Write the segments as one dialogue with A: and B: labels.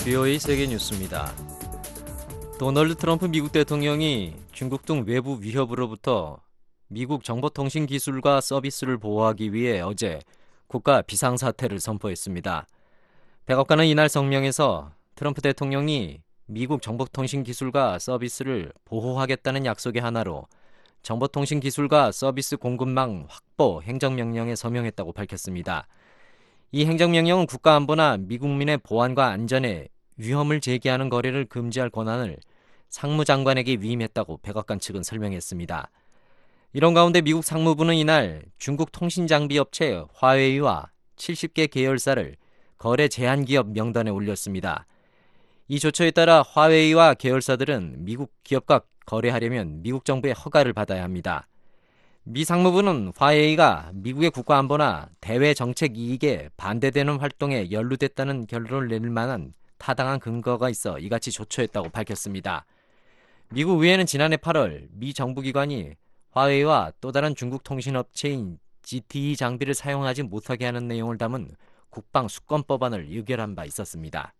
A: BOA 세계 뉴스입니다. 도널드 트럼프 미국 대통령이 중국 등 외부 위협으로부터 미국 정보통신 기술과 서비스를 보호하기 위해 어제 국가 비상사태를 선포했습니다. 백악관은 이날 성명에서 트럼프 대통령이 미국 정보통신 기술과 서비스를 보호하겠다는 약속의 하나로 정보통신 기술과 서비스 공급망 확보 행정명령에 서명했다고 밝혔습니다. 이 행정명령은 국가안보나 미국민의 보안과 안전에 위험을 제기하는 거래를 금지할 권한을 상무장관에게 위임했다고 백악관 측은 설명했습니다. 이런 가운데 미국 상무부는 이날 중국 통신장비 업체 화웨이와 70개 계열사를 거래 제한 기업 명단에 올렸습니다. 이 조처에 따라 화웨이와 계열사들은 미국 기업과 거래하려면 미국 정부의 허가를 받아야 합니다. 미 상무부는 화웨이가 미국의 국가안보나 대외 정책 이익에 반대되는 활동에 연루됐다는 결론을 내릴 만한 타당한 근거가 있어 이같이 조처했다고 밝혔습니다. 미국 의회는 지난해 8월 미 정부기관이 화웨이와 또 다른 중국 통신업체인 ZTE 장비를 사용하지 못하게 하는 내용을 담은 국방 수권법안을 의결한 바 있었습니다.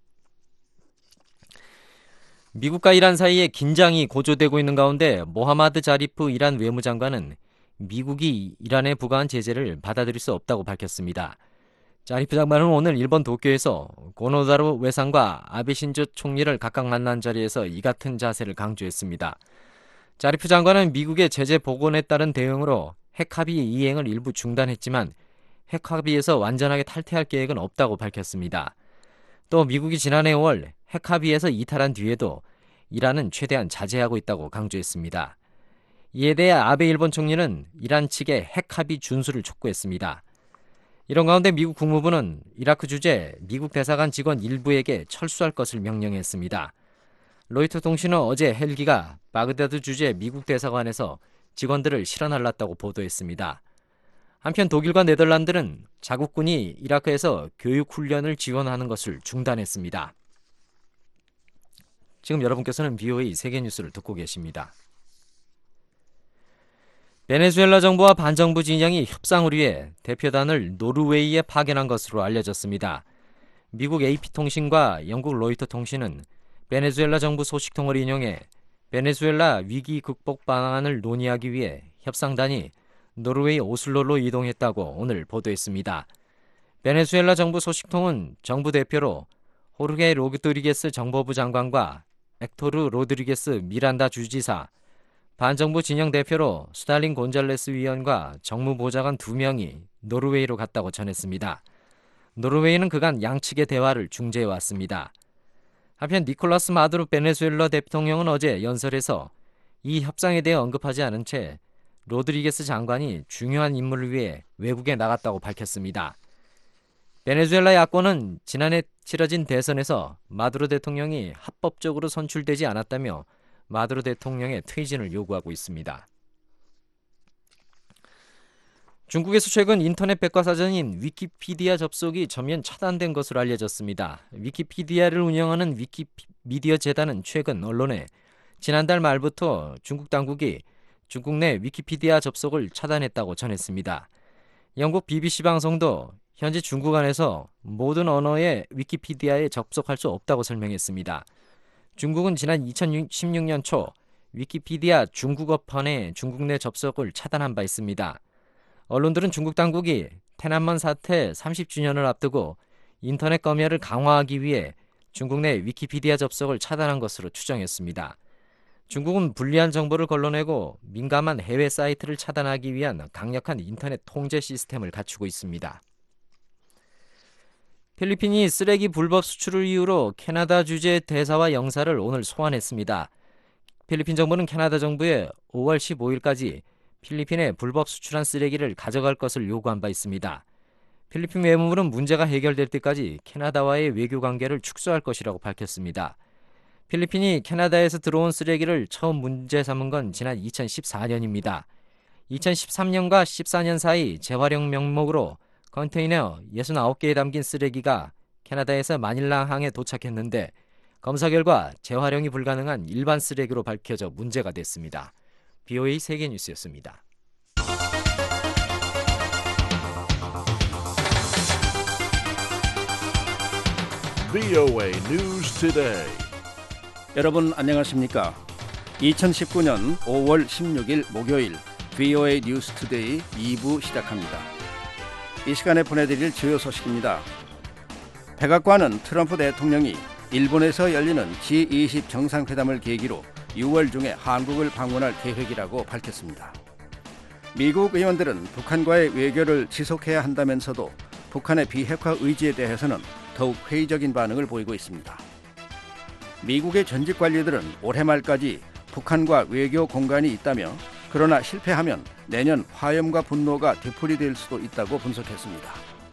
A: 미국과 이란 사이에 긴장이 고조되고 있는 가운데 모하마드 자리프 이란 외무장관은 미국이 이란에 부과한 제재를 받아들일 수 없다고 밝혔습니다. 자리프 장관은 오늘 일본 도쿄에서 고노다로 외상과 아베 신조 총리를 각각 만난 자리에서 이 같은 자세를 강조했습니다. 자리프 장관은 미국의 제재 복원에 따른 대응으로 핵합의 이행을 일부 중단했지만 핵합의에서 완전하게 탈퇴할 계획은 없다고 밝혔습니다. 또 미국이 지난해 5월 핵합의에서 이탈한 뒤에도 이란은 최대한 자제하고 있다고 강조했습니다. 이에 대해 아베 일본 총리는 이란 측의 핵합의 준수를 촉구했습니다. 이런 가운데 미국 국무부는 이라크 주재 미국 대사관 직원 일부에게 철수할 것을 명령했습니다. 로이터 통신은 어제 헬기가 바그다드 주재 미국 대사관에서 직원들을 실어날랐다고 보도했습니다. 한편 독일과 네덜란드는 자국군이 이라크에서 교육훈련을 지원하는 것을 중단했습니다. 지금 여러분께서는 BOA 세계뉴스를 듣고 계십니다. 베네수엘라 정부와 반정부 진영이 협상을 위해 대표단을 노르웨이에 파견한 것으로 알려졌습니다. 미국 AP통신과 영국 로이터 통신은 베네수엘라 정부 소식통을 인용해 베네수엘라 위기 극복 방안을 논의하기 위해 협상단이 노르웨이 오슬로로 이동했다고 오늘 보도했습니다. 베네수엘라 정부 소식통은 정부 대표로 호르게 로드리게스 정보부 장관과 엑토르 로드리게스 미란다 주지사, 반정부 진영 대표로 스탈린 곤잘레스 위원과 정무보좌관 2명이 노르웨이로 갔다고 전했습니다. 노르웨이는 그간 양측의 대화를 중재해왔습니다. 한편 니콜라스 마두로 베네수엘라 대통령은 어제 연설에서 이 협상에 대해 언급하지 않은 채 로드리게스 장관이 중요한 임무를 위해 외국에 나갔다고 밝혔습니다. 베네수엘라 야권은 지난해 치러진 대선에서 마두로 대통령이 합법적으로 선출되지 않았다며 마두로 대통령의 퇴진을 요구하고 있습니다. 중국에서 최근 인터넷 백과사전인 위키피디아 접속이 전면 차단된 것으로 알려졌습니다. 위키피디아를 운영하는 위키미디어 재단은 최근 언론에 지난달 말부터 중국 당국이 중국 내 위키피디아 접속을 차단했다고 전했습니다. 영국 BBC 방송도 현재 중국 안에서 모든 언어의 위키피디아에 접속할 수 없다고 설명했습니다. 중국은 지난 2016년 초 위키피디아 중국어판의 중국 내 접속을 차단한 바 있습니다. 언론들은 중국 당국이天安문 사태 30주년을 앞두고 인터넷 검열을 강화하기 위해 중국 내 위키피디아 접속을 차단한 것으로 추정했습니다. 중국은 불리한 정보를 걸러내고 민감한 해외 사이트를 차단하기 위한 강력한 인터넷 통제 시스템을 갖추고 있습니다. 필리핀이 쓰레기 불법 수출을 이유로 캐나다 주재 대사와 영사를 오늘 소환했습니다. 필리핀 정부는 캐나다 정부에 5월 15일까지 필리핀에 불법 수출한 쓰레기를 가져갈 것을 요구한 바 있습니다. 필리핀 외무부는 문제가 해결될 때까지 캐나다와의 외교 관계를 축소할 것이라고 밝혔습니다. 필리핀이 캐나다에서 들어온 쓰레기를 처음 문제 삼은 건 지난 2014년입니다. 2013년과 14년 사이 재활용 명목으로 컨테이너 69개에 담긴 쓰레기가 캐나다에서 마닐라항에 도착했는데 검사 결과 재활용이 불가능한 일반 쓰레기로 밝혀져 문제가 됐습니다. BOA 세계뉴스였습니다.
B: VOA News Today.
C: 여러분 안녕하십니까? 2019년 5월 16일 목요일 VOA 뉴스 투데이 2부 시작합니다. 이 시간에 보내드릴 주요 소식입니다. 백악관은 트럼프 대통령이 일본에서 열리는 G20 정상회담을 계기로 6월 중에 한국을 방문할 계획이라고 밝혔습니다. 미국 의원들은 북한과의 외교를 지속해야 한다면서도 북한의 비핵화 의지에 대해서는 더욱 회의적인 반응을 보이고 있습니다. 미국의 전직 관리들은 올해 말까지 북한과 외교 공간이 있다며 그러나 실패하면 내년 화염과 분노가 되풀이될 수도 있다고 분석했습니다.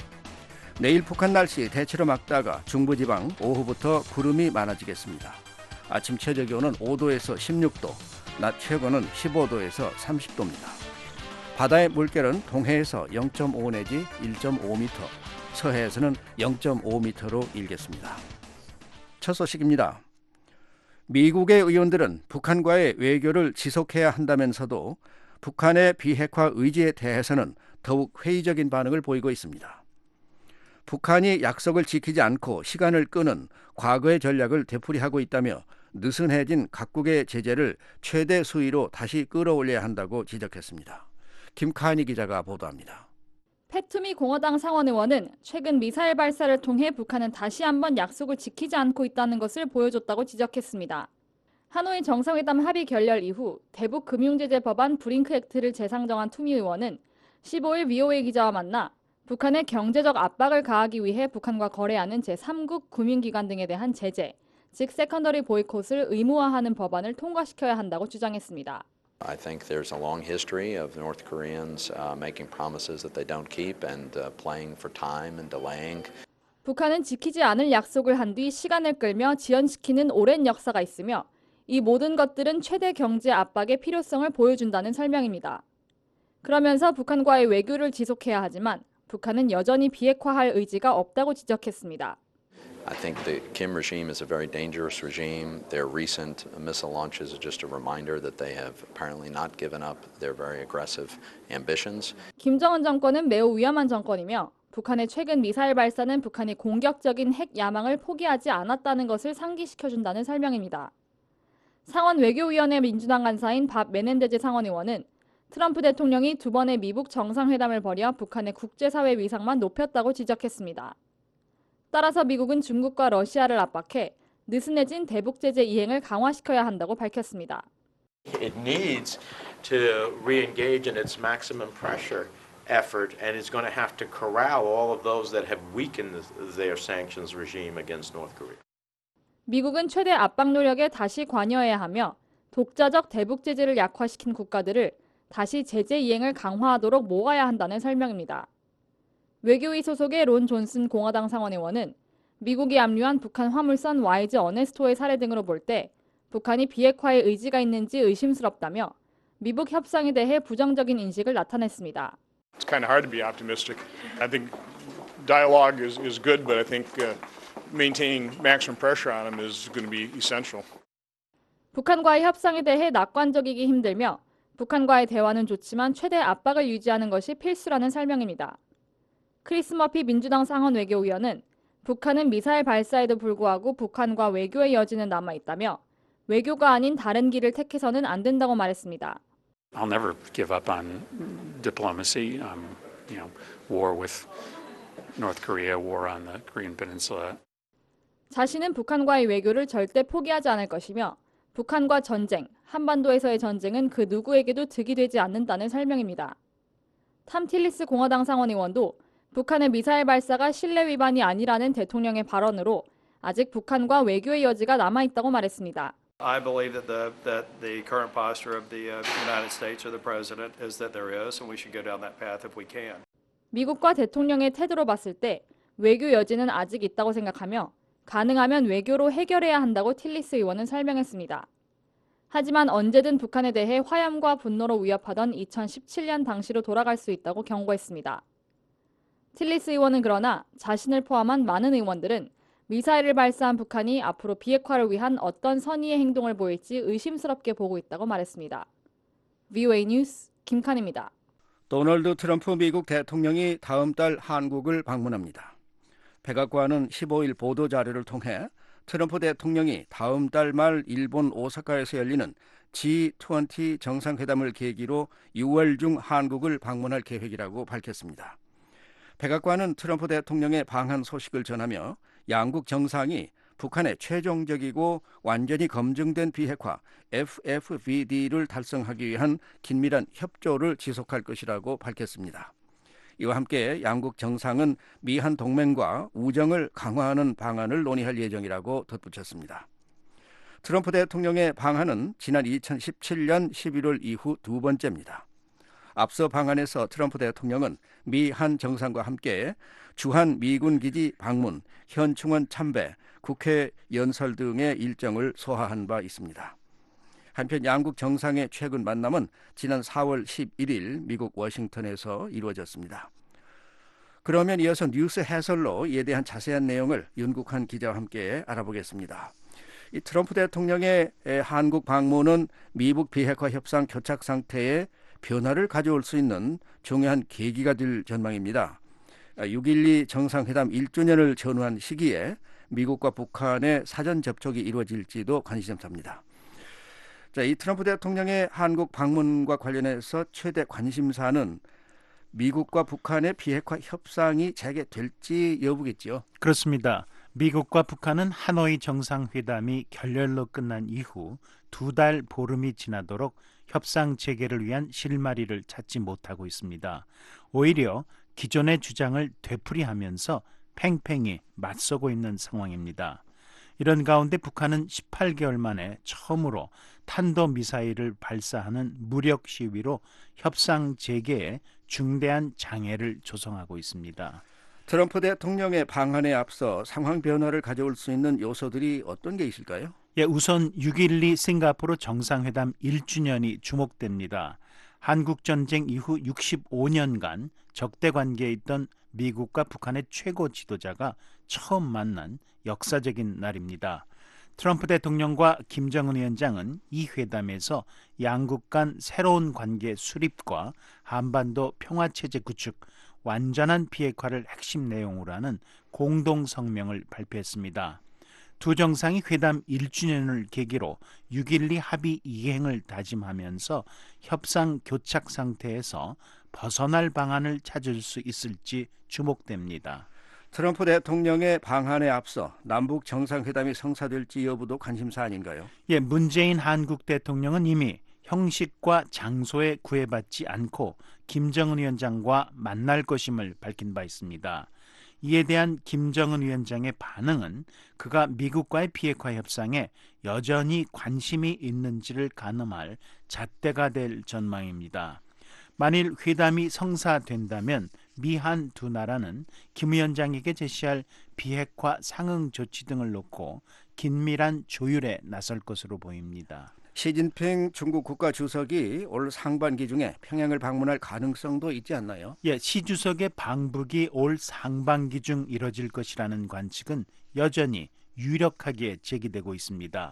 C: 내일 북한 날씨 대체로 맑다가 중부지방 오후부터 구름이 많아지겠습니다. 아침 최저 기온은 5도에서 16도, 낮 최고는 15도에서 30도입니다. 바다의 물결은 동해에서 0.5 내지 1.5m, 서해에서는 0.5m로 일겠습니다. 첫 소식입니다. 미국의 의원들은 북한과의 외교를 지속해야 한다면서도 북한의 비핵화 의지에 대해서는 더욱 회의적인 반응을 보이고 있습니다. 북한이 약속을 지키지 않고 시간을 끄는 과거의 전략을 되풀이하고 있다며 느슨해진 각국의 제재를 최대 수위로 다시 끌어올려야 한다고 지적했습니다. 김카니 기자가 보도합니다.
D: 패투미 공화당 상원의원은 최근 미사일 발사를 통해 북한은 다시 한번 약속을 지키지 않고 있다는 것을 보여줬다고 지적했습니다. 하노이 정상회담 합의 결렬 이후 대북 금융제재 법안 브링크 액트를 재상정한 투미 의원은 15일 VOA 기자와 만나 북한의 경제적 압박을 가하기 위해 북한과 거래하는 제3국 금융기관 등에 대한 제재, 즉 세컨더리 보이콧을 의무화하는 법안을 통과시켜야 한다고 주장했습니다.
E: I think there's a long history of North Koreans making promises that they don't keep and playing for time and delaying.
D: 북한은 지키지 않을 약속을 한 뒤 시간을 끌며 지연시키는 오랜 역사가 있으며 이 모든 것들은 최대 경제 압박의 필요성을 보여준다는 설명입니다. 그러면서 북한과의 외교를 지속해야 하지만 북한은 여전히 비핵화할 의지가 없다고 지적했습니다.
E: I think the Kim regime is a very dangerous regime. Their recent missile launches are just a reminder that they have apparently not given up their very aggressive ambitions.
D: 김정은 정권은 매우 위험한 정권이며 북한의 최근 미사일 발사는 북한이 공격적인 핵 야망을 포기하지 않았다는 것을 상기시켜준다는 설명입니다. 상원 외교위원회 민주당 간사인 밥 메넨데즈 상원의원은 트럼프 대통령이 두 번의 미북 정상회담을 벌여 북한의 국제사회 위상만 높였다고 지적했습니다. 따라서 미국은 중국과 러시아를 압박해 느슨해진 대북 제재 이행을 강화시켜야 한다고 밝혔습니다.
F: It needs to re-engage in its maximum pressure effort and is going to have to corral all of those that have weakened their sanctions regime against North Korea.
D: 미국은 최대 압박 노력에 다시 관여해야 하며 독자적 대북 제재를 약화시킨 국가들을 다시 제재 이행을 강화하도록 모아야 한다는 설명입니다. 외교위 소속의 론 존슨 공화당 상원의원은 미국이 압류한 북한 화물선 와이즈 어네스토의 사례 등으로 볼 때 북한이 비핵화의 의지가 있는지 의심스럽다며 미북 협상에 대해 부정적인 인식을 나타냈습니다.
G: It's kind of hard to be optimistic. I think dialogue is good, but I think maintaining maximum pressure on them is going to be essential.
D: 북한과의 협상에 대해 낙관적이기 힘들며 북한과의 대화는 좋지만 최대 압박을 유지하는 것이 필수라는 설명입니다. 크리스 머피 민주당 상원 외교위원은 북한은 미사일 발사에도 불구하고 북한과 외교의 여지는 남아있다며 외교가 아닌 다른 길을 택해서는 안 된다고 말했습니다.
H: I'll never give up on diplomacy. War with North Korea, war on the Korean Peninsula.
D: 자신은 북한과의 외교를 절대 포기하지 않을 것이며 북한과 전쟁, 한반도에서의 전쟁은 그 누구에게도 득이 되지 않는다는 설명입니다. 탐 틸리스 공화당 상원의원도 북한의 미사일 발사가 신뢰 위반이 아니라는 대통령의 발언으로 아직 북한과 외교의 여지가 남아있다고 말했습니다.
I: I believe that the current posture of the United States or the president is that there is, and we should go down that path if we can.
D: 미국과 대통령의 태도로 봤을 때 외교 여지는 아직 있다고 생각하며 가능하면 외교로 해결해야 한다고 틸리스 의원은 설명했습니다. 하지만 언제든 북한에 대해 화염과 분노로 위협하던 2017년 당시로 돌아갈 수 있다고 경고했습니다. 틸리스 의원은 그러나 자신을 포함한 많은 의원들은 미사일을 발사한 북한이 앞으로 비핵화를 위한 어떤 선의의 행동을 보일지 의심스럽게 보고 있다고 말했습니다. VOA 뉴스 김칸입니다.
C: 도널드 트럼프 미국 대통령이 다음 달 한국을 방문합니다. 백악관은 15일 보도자료를 통해 트럼프 대통령이 다음 달 말 일본 오사카에서 열리는 G20 정상회담을 계기로 6월 중 한국을 방문할 계획이라고 밝혔습니다. 백악관은 트럼프 대통령의 방한 소식을 전하며 양국 정상이 북한의 최종적이고 완전히 검증된 비핵화 FFVD를 달성하기 위한 긴밀한 협조를 지속할 것이라고 밝혔습니다. 이와 함께 양국 정상은 미한 동맹과 우정을 강화하는 방안을 논의할 예정이라고 덧붙였습니다. 트럼프 대통령의 방한은 지난 2017년 11월 이후 두 번째입니다. 앞서 방한에서 트럼프 대통령은 미한 정상과 함께 주한 미군 기지 방문, 현충원 참배, 국회 연설 등의 일정을 소화한 바 있습니다. 한편 양국 정상의 최근 만남은 지난 4월 11일 미국 워싱턴에서 이루어졌습니다. 그러면 이어서 뉴스 해설로 이에 대한 자세한 내용을 윤국한 기자와 함께 알아보겠습니다. 이 트럼프 대통령의 한국 방문은 미북 비핵화 협상 교착 상태에 변화를 가져올 수 있는 중요한 계기가 될 전망입니다. 6.12 정상회담 1주년을 전후한 시기에 미국과 북한의 사전 접촉이 이루어질지도 관심사입니다. 자, 이 트럼프 대통령의 한국 방문과 관련해서 최대 관심사는 미국과 북한의 비핵화 협상이 재개될지 여부겠죠.
J: 그렇습니다. 미국과 북한은 하노이 정상회담이 결렬로 끝난 이후 2달 보름이 지나도록 협상 재개를 위한 실마리를 찾지 못하고 있습니다. 오히려 기존의 주장을 되풀이하면서 팽팽히 맞서고 있는 상황입니다. 이런 가운데 북한은 18개월 만에 처음으로 탄도미사일을 발사하는 무력 시위로 협상 재개에 중대한 장애를 조성하고 있습니다.
C: 트럼프 대통령의 방한에 앞서 상황 변화를 가져올 수 있는 요소들이 어떤 게 있을까요?
J: 우선 6.12 싱가포르 정상회담 1주년이 주목됩니다. 한국전쟁 이후 65년간 적대 관계에 있던 미국과 북한의 최고 지도자가 처음 만난 역사적인 날입니다. 트럼프 대통령과 김정은 위원장은 이 회담에서 양국 간 새로운 관계 수립과 한반도 평화체제 구축, 완전한 비핵화를 핵심 내용으로 하는 공동 성명을 발표했습니다. 두 정상이 회담 1주년을 계기로 6.12 합의 이행을 다짐하면서 협상 교착 상태에서 벗어날 방안을 찾을 수 있을지 주목됩니다.
C: 트럼프 대통령의 방한에 앞서 남북 정상회담이 성사될지 여부도 관심사 아닌가요?
J: 문재인 한국 대통령은 이미 형식과 장소에 구애받지 않고 김정은 위원장과 만날 것임을 밝힌 바 있습니다. 이에 대한 김정은 위원장의 반응은 그가 미국과의 비핵화 협상에 여전히 관심이 있는지를 가늠할 잣대가 될 전망입니다. 만일 회담이 성사된다면 미한 두 나라는 김 위원장에게 제시할 비핵화 상응 조치 등을 놓고 긴밀한 조율에 나설 것으로 보입니다.
C: 시진핑 중국 국가주석이 올 상반기 중에 평양을 방문할 가능성도 있지 않나요?
J: 시 주석의 방북이 올 상반기 중 이뤄질 것이라는 관측은 여전히 유력하게 제기되고 있습니다.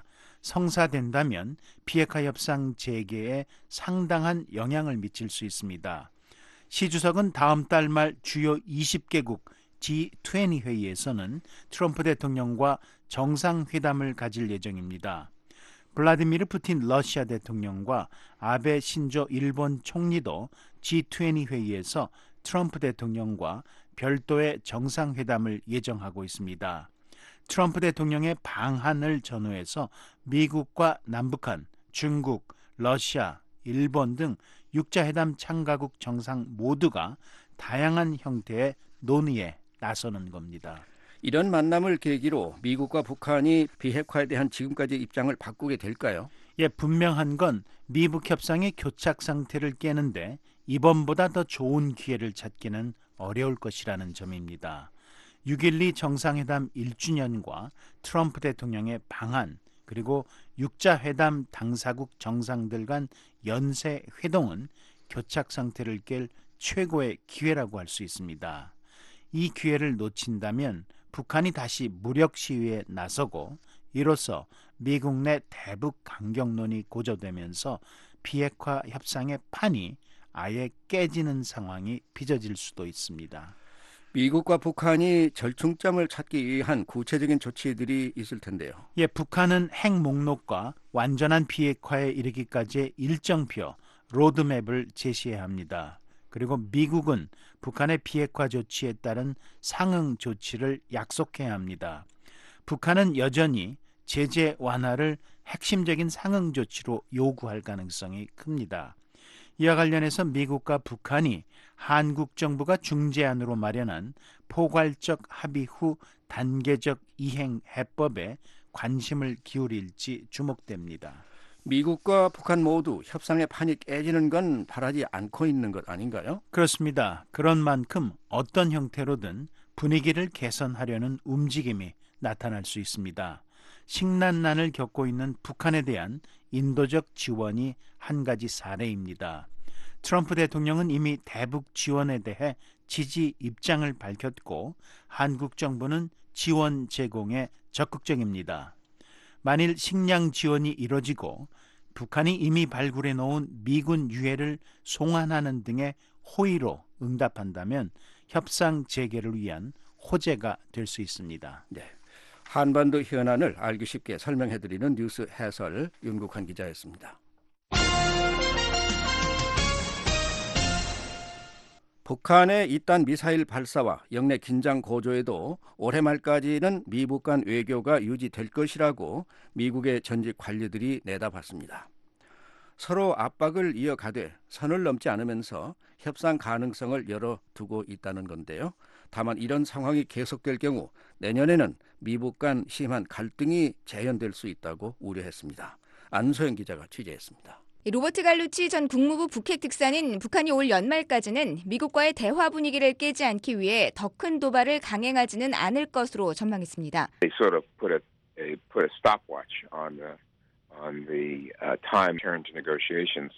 J: 성사된다면 비핵화 협상 재개에 상당한 영향을 미칠 수 있습니다. 시 주석은 다음 달 말 주요 20개국 G20 회의에서는 트럼프 대통령과 정상회담을 가질 예정입니다. 블라디미르 푸틴 러시아 대통령과 아베 신조 일본 총리도 G20 회의에서 트럼프 대통령과 별도의 정상회담을 예정하고 있습니다. 트럼프 대통령의 방한을 전후해서 미국과 남북한, 중국, 러시아, 일본 등 6자회담 참가국 정상 모두가 다양한 형태의 논의에 나서는 겁니다.
C: 이런 만남을 계기로 미국과 북한이 비핵화에 대한 지금까지의 입장을 바꾸게 될까요?
J: 분명한 건 미북 협상의 교착 상태를 깨는데 이번보다 더 좋은 기회를 찾기는 어려울 것이라는 점입니다. 6.12 정상회담 1주년과 트럼프 대통령의 방한, 그리고 6자 회담 당사국 정상들 간 연쇄 회동은 교착 상태를 깰 최고의 기회라고 할 수 있습니다. 이 기회를 놓친다면 북한이 다시 무력 시위에 나서고 이로써 미국 내 대북 강경론이 고조되면서 비핵화 협상의 판이 아예 깨지는 상황이 빚어질 수도 있습니다.
C: 미국과 북한이 절충점을 찾기 위한 구체적인 조치들이 있을 텐데요.
J: 예, 북한은 핵 목록과 완전한 비핵화에 이르기까지의 일정표, 로드맵을 제시해야 합니다. 그리고 미국은 북한의 비핵화 조치에 따른 상응 조치를 약속해야 합니다. 북한은 여전히 제재 완화를 핵심적인 상응 조치로 요구할 가능성이 큽니다. 이와 관련해서 미국과 북한이 한국 정부가 중재안으로 마련한 포괄적 합의 후 단계적 이행 해법에 관심을 기울일지 주목됩니다.
C: 미국과 북한 모두 협상의 판이 깨지는 건 바라지 않고 있는 것 아닌가요?
J: 그렇습니다. 그런 만큼 어떤 형태로든 분위기를 개선하려는 움직임이 나타날 수 있습니다. 식난난을 겪고 있는 북한에 대한 인도적 지원이 한 가지 사례입니다. 트럼프 대통령은 이미 대북 지원에 대해 지지 입장을 밝혔고 한국 정부는 지원 제공에 적극적입니다. 만일 식량 지원이 이뤄지고 북한이 이미 발굴해 놓은 미군 유해를 송환하는 등의 호의로 응답한다면 협상 재개를 위한 호재가 될 수 있습니다.
C: 네. 한반도 현안을 알기 쉽게 설명해드리는 뉴스 해설 윤국환 기자였습니다. 북한의 이딴 미사일 발사와 영내 긴장 고조에도 올해 말까지는 미북 간 외교가 유지될 것이라고 미국의 전직 관료들이 내다봤습니다. 서로 압박을 이어가되 선을 넘지 않으면서 협상 가능성을 열어두고 있다는 건데요. 다만 이런 상황이 계속될 경우 내년에는 미북 간 심한 갈등이 재현될 수 있다고 우려했습니다. 안소영 기자가 취재했습니다.
K: 로버트 갈루치 전 국무부 북핵 특사는 북한이 올 연말까지는 미국과의 대화 분위기를 깨지 않기 위해 더 큰 도발을 강행하지는 않을 것으로 전망했습니다.
L: They sort of put a stopwatch on the time turn to negotiations,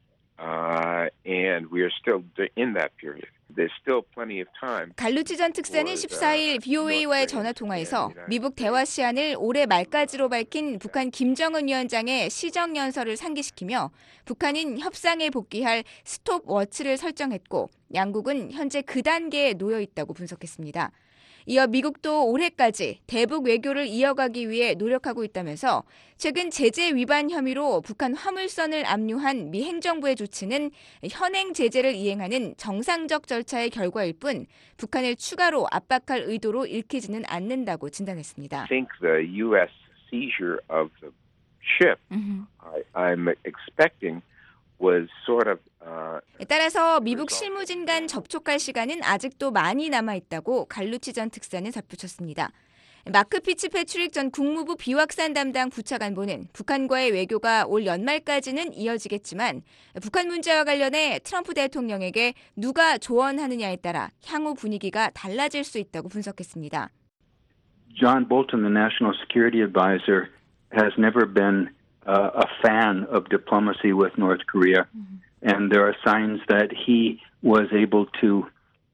L: and we are still in that period. There's still plenty of time.
K: 갈루치 전 특사는 14일 VOA와의 전화 통화에서 미북 대화 시한을 올해 말까지로 밝힌 북한 김정은 위원장의 시정 연설을 상기시키며 북한은 협상에 복귀할 스톱워치를 설정했고 양국은 현재 그 단계에 놓여 있다고 분석했습니다. 이어 미국도 올해까지 대북 외교를 이어가기 위해 노력하고 있다면서 최근 제재 위반 혐의로 북한 화물선을 압류한 미 행정부의 조치는 현행 제재를 이행하는 정상적 절차의 결과일 뿐 북한을 추가로 압박할 의도로 읽히지는 않는다고 진단했습니다.
L: I think the U.S. seizure of the ship, I'm expecting, was sort of
K: 따라서 미북 실무진 간 접촉할 시간은 아직도 많이 남아있다고 갈루치 전 특사는 덧붙였습니다. 마크 피츠패트릭 전 국무부 비확산 담당 부차관보는 북한과의 외교가 올 연말까지는 이어지겠지만 북한 문제와 관련해 트럼프 대통령에게 누가 조언하느냐에 따라 향후 분위기가 달라질 수 있다고 분석했습니다.
M: John Bolton, the National Security Advisor, has never been a fan of diplomacy with North Korea. And there are signs that he was able to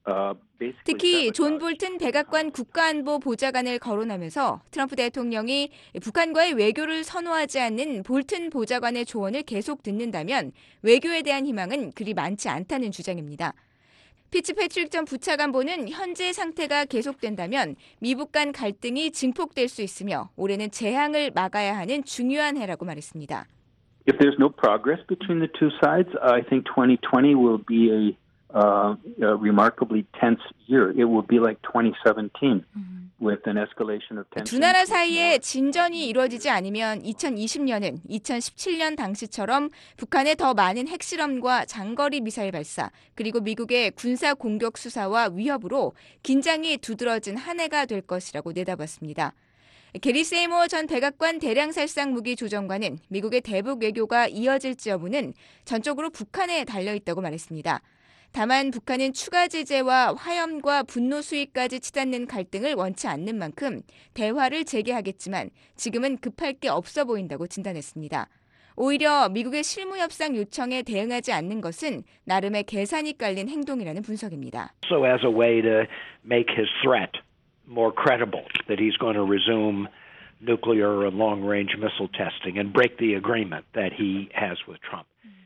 K: 특히 존 볼튼 백악관 국가안보 보좌관을 거론하면서 트럼프 대통령이 북한과의 외교를 선호하지 않는 볼튼 보좌관의 조언을 계속 듣는다면 외교에 대한 희망은 그리 많지 않다는 주장입니다. 피츠패트릭 전 부차관보는 현재 상태가 계속된다면 미북 간 갈등이 증폭될 수 있으며 올해는 재앙을 막아야 하는 중요한 해라고 말했습니다.
M: If there's no progress between the two sides, I think 2020 will be a remarkably tense year. It will be like 2017 with an escalation of tension.
K: 두 나라 사이에 진전이 이루어지지 않으면 2020년은 2017년 당시처럼 북한의 더 많은 핵실험과 장거리 미사일 발사, 그리고 미국의 군사 공격 수사와 위협으로 긴장이 두드러진 한 해가 될 것이라고 내다봤습니다. 게리 세이모어 전 백악관 대량살상 무기 조정관은 미국의 대북 외교가 이어질지 여부는 전적으로 북한에 달려있다고 말했습니다. 다만 북한은 추가 제재와 화염과 분노 수위까지 치닫는 갈등을 원치 않는 만큼 대화를 재개하겠지만 지금은 급할 게 없어 보인다고 진단했습니다. 오히려 미국의 실무협상 요청에 대응하지 않는 것은 나름의 계산이 깔린 행동이라는 분석입니다.
N: So as a way to make his threat more credible that he's going to resume nuclear and long-range missile testing and break the agreement that he has with Trump.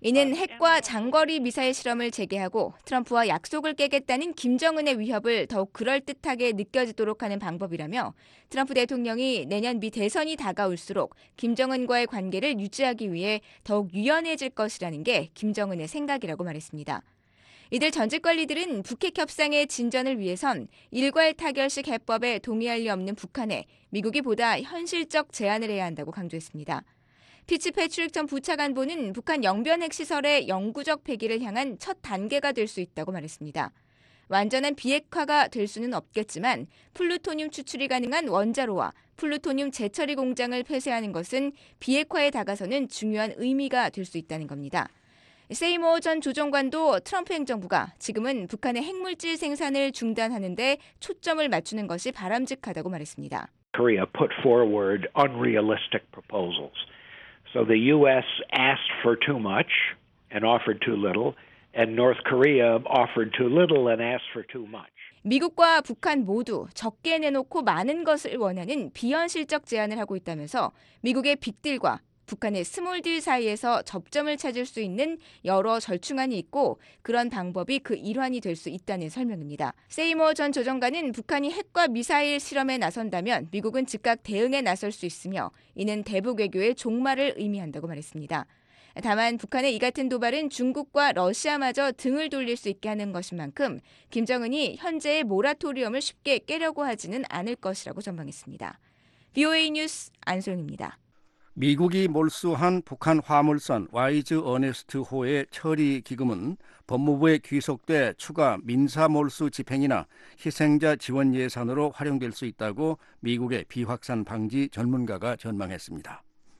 K: 이는 핵과 장거리 미사일 실험을 재개하고 트럼프와 약속을 깨겠다는 김정은의 위협을 더욱 그럴듯하게 느껴지도록 하는 방법이라며 트럼프 대통령이 내년 미 대선이 다가올수록 김정은과의 관계를 유지하기 위해 더욱 유연해질 것이라는 게 김정은의 생각이라고 말했습니다. 이들 전직 관리들은 북핵 협상의 진전을 위해선 일괄 타결식 해법에 동의할 리 없는 북한에 미국이 보다 현실적 제안을 해야 한다고 강조했습니다. 피츠패트릭 전 부차관보는 북한 영변 핵시설의 영구적 폐기를 향한 첫 단계가 될 수 있다고 말했습니다. 완전한 비핵화가 될 수는 없겠지만 플루토늄 추출이 가능한 원자로와 플루토늄 재처리 공장을 폐쇄하는 것은 비핵화에 다가서는 중요한 의미가 될 수 있다는 겁니다. 세이모어 전 조정관도 트럼프 행정부가 지금은 북한의 핵물질 생산을 중단하는 데 초점을 맞추는 것이 바람직하다고 말했습니다.
N: Korea put forward unrealistic proposals. So the U.S. asked for too much and offered too little, and North Korea offered too little and asked for too much.
K: 미국과 북한 모두 적게 내놓고 많은 것을 원하는 비현실적 제안을 하고 있다면서 미국의 빅딜과 북한의 스몰딜 사이에서 접점을 찾을 수 있는 여러 절충안이 있고 그런 방법이 그 일환이 될 수 있다는 설명입니다. 세이모어 전 조정관은 북한이 핵과 미사일 실험에 나선다면 미국은 즉각 대응에 나설 수 있으며 이는 대북 외교의 종말을 의미한다고 말했습니다. 다만 북한의 이 같은 도발은 중국과 러시아마저 등을 돌릴 수 있게 하는 것인 만큼 김정은이 현재의 모라토리엄을 쉽게 깨려고 하지는 않을 것이라고 전망했습니다. VOA 뉴스 안소영입니다.
C: 미국이 몰수한 북한 화물선 와이즈 어네스트호의 처리 기금은 법무부에 귀속돼 추가 민사 몰수 집행이나 희생자 지원 예산으로 활용될 수 있다고 미국의 비확산 방지 전문가가 전망했습니다.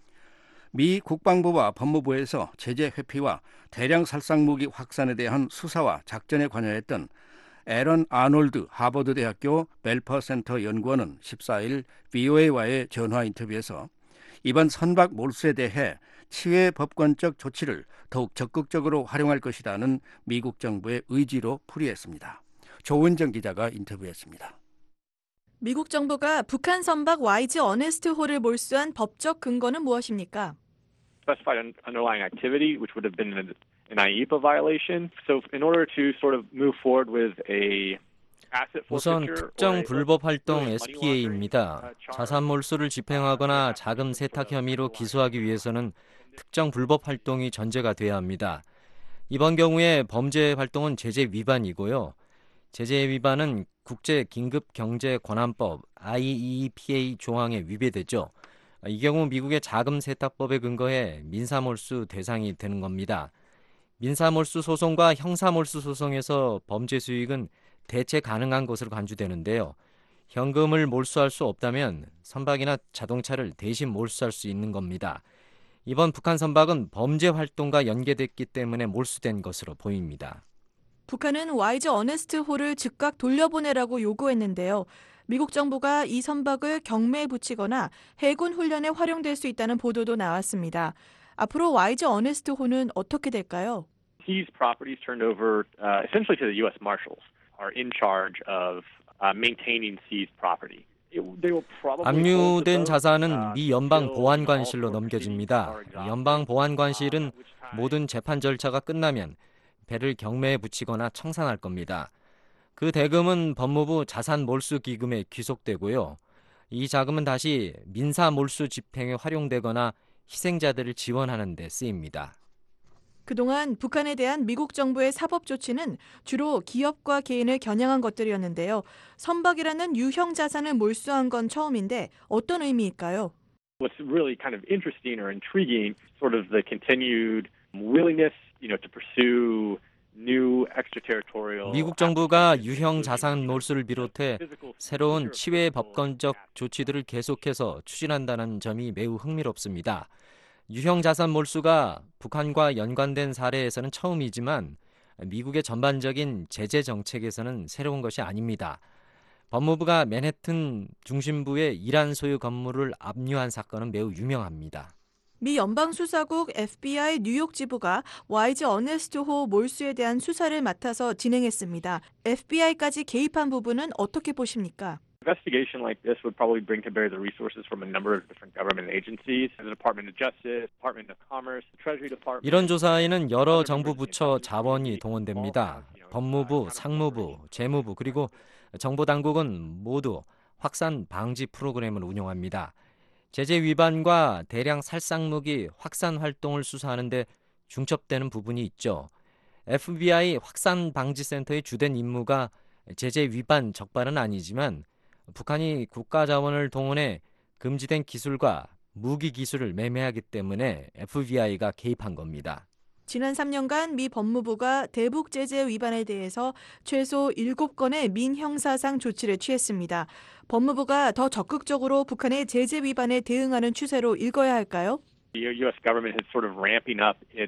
C: 미 국방부와 법무부에서 제재 회피와 대량 살상 무기 확산에 대한 수사와 작전에 관여했던 에런 아놀드 하버드대학교 벨퍼 센터 연구원은 14일 VOA와의 전화 인터뷰에서 이번 선박 몰수에 대해 치외 법권적 조치를 더욱 적극적으로 활용할 것이라는 미국 정부의 의지로 풀이했습니다. 조은정 기자가 인터뷰했습니다.
O: 미국 정부가 북한 선박 와이즈 어네스트호를 몰수한 법적 근거는 무엇입니까?
P: Specified underlying activity, which would have been an IEPA violation. So in order to sort of move forward with a
A: 우선 특정 불법 활동 SPA입니다. 자산 몰수를 집행하거나 자금 세탁 혐의로 기소하기 위해서는 특정 불법 활동이 전제가 돼야 합니다. 이번 경우에 범죄 활동은 제재 위반이고요. 제재 위반은 국제 긴급 경제 권한법 IEEPA 조항에 위배되죠. 이 경우 미국의 자금 세탁법에 근거해 민사 몰수 대상이 되는 겁니다. 민사 몰수 소송과 형사 몰수 소송에서 범죄 수익은 대체 가능한 것으로 간주되는데요. 현금을 몰수할 수 없다면 선박이나 자동차를 대신 몰수할 수 있는 겁니다. 이번 북한 선박은 범죄 활동과 연계됐기 때문에 몰수된 것으로 보입니다.
O: 북한은 와이즈 어네스트호를 즉각 돌려보내라고 요구했는데요. 미국 정부가 이 선박을 경매에 붙이거나 해군 훈련에 활용될 수 있다는 보도도 나왔습니다. 앞으로 와이즈 어네스트호는 어떻게 될까요?
P: These properties turned over essentially to the U.S. Marshals are in charge of maintaining seized property.
A: 압류된 자산은 미 연방 보안관실로 넘겨집니다. 연방 보안관실은 모든 재판 절차가 끝나면 배를 경매에 붙이거나 청산할 겁니다. 그 대금은 법무부 자산 몰수 기금에 귀속되고요. 이 자금은 다시 민사 몰수 집행에 활용되거나 희생자들을 지원하는 데 쓰입니다.
O: 그동안 북한에 대한 미국 정부의 사법 조치는 주로 기업과 개인을 겨냥한 것들이었는데요. 선박이라는 유형 자산을 몰수한 건 처음인데 어떤 의미일까요?
P: What's really kind of interesting or intriguing, sort of the continued willingness, to pursue new extraterritorial.
A: 미국 정부가 유형 자산 몰수를 비롯해 새로운 치외 법권적 조치들을 계속해서 추진한다는 점이 매우 흥미롭습니다. 유형 자산 몰수가 북한과 연관된 사례에서는 처음이지만 미국의 전반적인 제재 정책에서는 새로운 것이 아닙니다. 법무부가 맨해튼 중심부의 이란 소유 건물을 압류한 사건은 매우 유명합니다.
O: 미 연방수사국 FBI 뉴욕 지부가 와이즈 어네스트호 몰수에 대한 수사를 맡아서 진행했습니다. FBI까지 개입한 부분은 어떻게 보십니까?
P: Investigation like this would probably bring to bear the resources from a number of different government agencies, the Department of Justice, Department of Commerce, the Treasury Department.
A: 이런 조사에는 여러 정부 부처 자원이 동원됩니다. 법무부, 상무부, 재무부 그리고 정보 당국은 모두 확산 방지 프로그램을 운영합니다. 제재 위반과 대량 살상 무기 확산 활동을 수사하는데 중첩되는 부분이 있죠. FBI 확산 방지 센터의 주된 임무가 제재 위반 적발은 아니지만 북한이 국가 자원을 동원해 금지된 기술과 무기 기술을 매매하기 때문에 FBI가 개입한 겁니다.
O: 지난 3년간 미 법무부가 대북 제재 위반에 대해서 최소 7건의 민형사상 조치를 취했습니다. 법무부가 더 적극적으로 북한의 제재 위반에 대응하는 추세로 읽어야 할까요?
P: The U.S. government is sort of ramping up its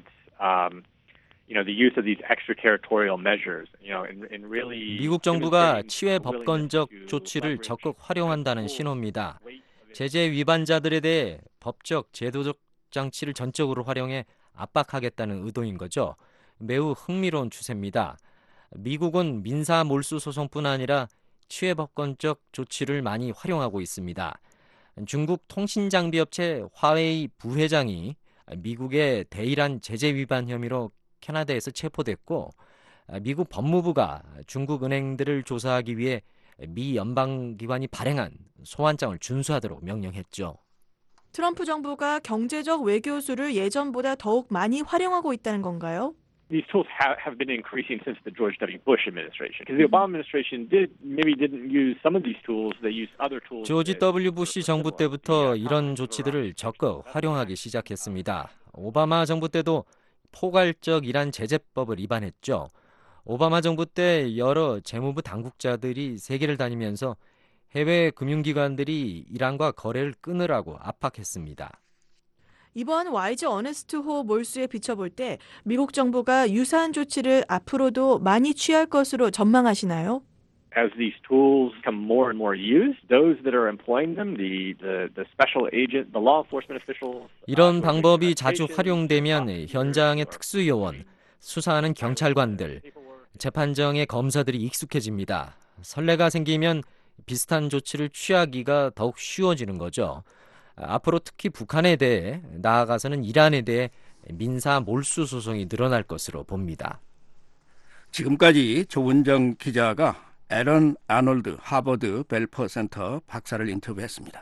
P: the use of these extraterritorial measures, and really.
A: 미국 정부가 치외 법권적 조치를 적극 활용한다는 신호입니다. 제재 위반자들에 대해 법적, 제도적 장치를 전적으로 활용해 압박하겠다는 의도인 거죠. 매우 흥미로운 추세입니다. 미국은 민사 몰수 소송뿐 아니라 치외 법권적 조치를 많이 활용하고 있습니다. 중국 통신장비업체 화웨이 부회장이 미국의 대이란 제재 위반 혐의로 캐나다에서 체포됐고 미국 법무부가 중국 은행들을 조사하기 위해 미 연방기관이 발행한 소환장을 준수하도록 명령했죠.
O: 트럼프 정부가 경제적 외교수를 예전보다 더욱 많이 활용하고 있다는 건가요?
P: These tools have been increasing since the George W. Bush administration. Because the Obama administration didn't use some of these tools. They used other tools.
A: 조지 W. 부시 정부 때부터 이런 조치들을 적극 활용하기 시작했습니다. 오바마 정부 때도 포괄적 이란 제재법을 위반했죠. 오바마 정부 때 여러 재무부 당국자들이 세계를 다니면서 해외 금융기관들이 이란과 거래를 끊으라고 압박했습니다.
O: 이번 와이즈 어네스트 호 몰수에 비춰볼 때 미국 정부가 유사한 조치를 앞으로도 많이 취할 것으로 전망하시나요?
P: As these tools become more and more used, those that are employing them, the special agent, the law enforcement officials.
A: 이런 방법이 자주 활용되면 현장의 특수요원, 수사하는 경찰관들, 재판정의 검사들이 익숙해집니다. 선례가 생기면 비슷한 조치를 취하기가 더욱 쉬워지는 거죠. 앞으로 특히 북한에 대해 나아가서는 이란에 대해 민사 몰수 소송이 늘어날 것으로 봅니다.
C: 지금까지 조은정 기자가 에런 아놀드 하버드 벨퍼 센터 박사를 인터뷰했습니다.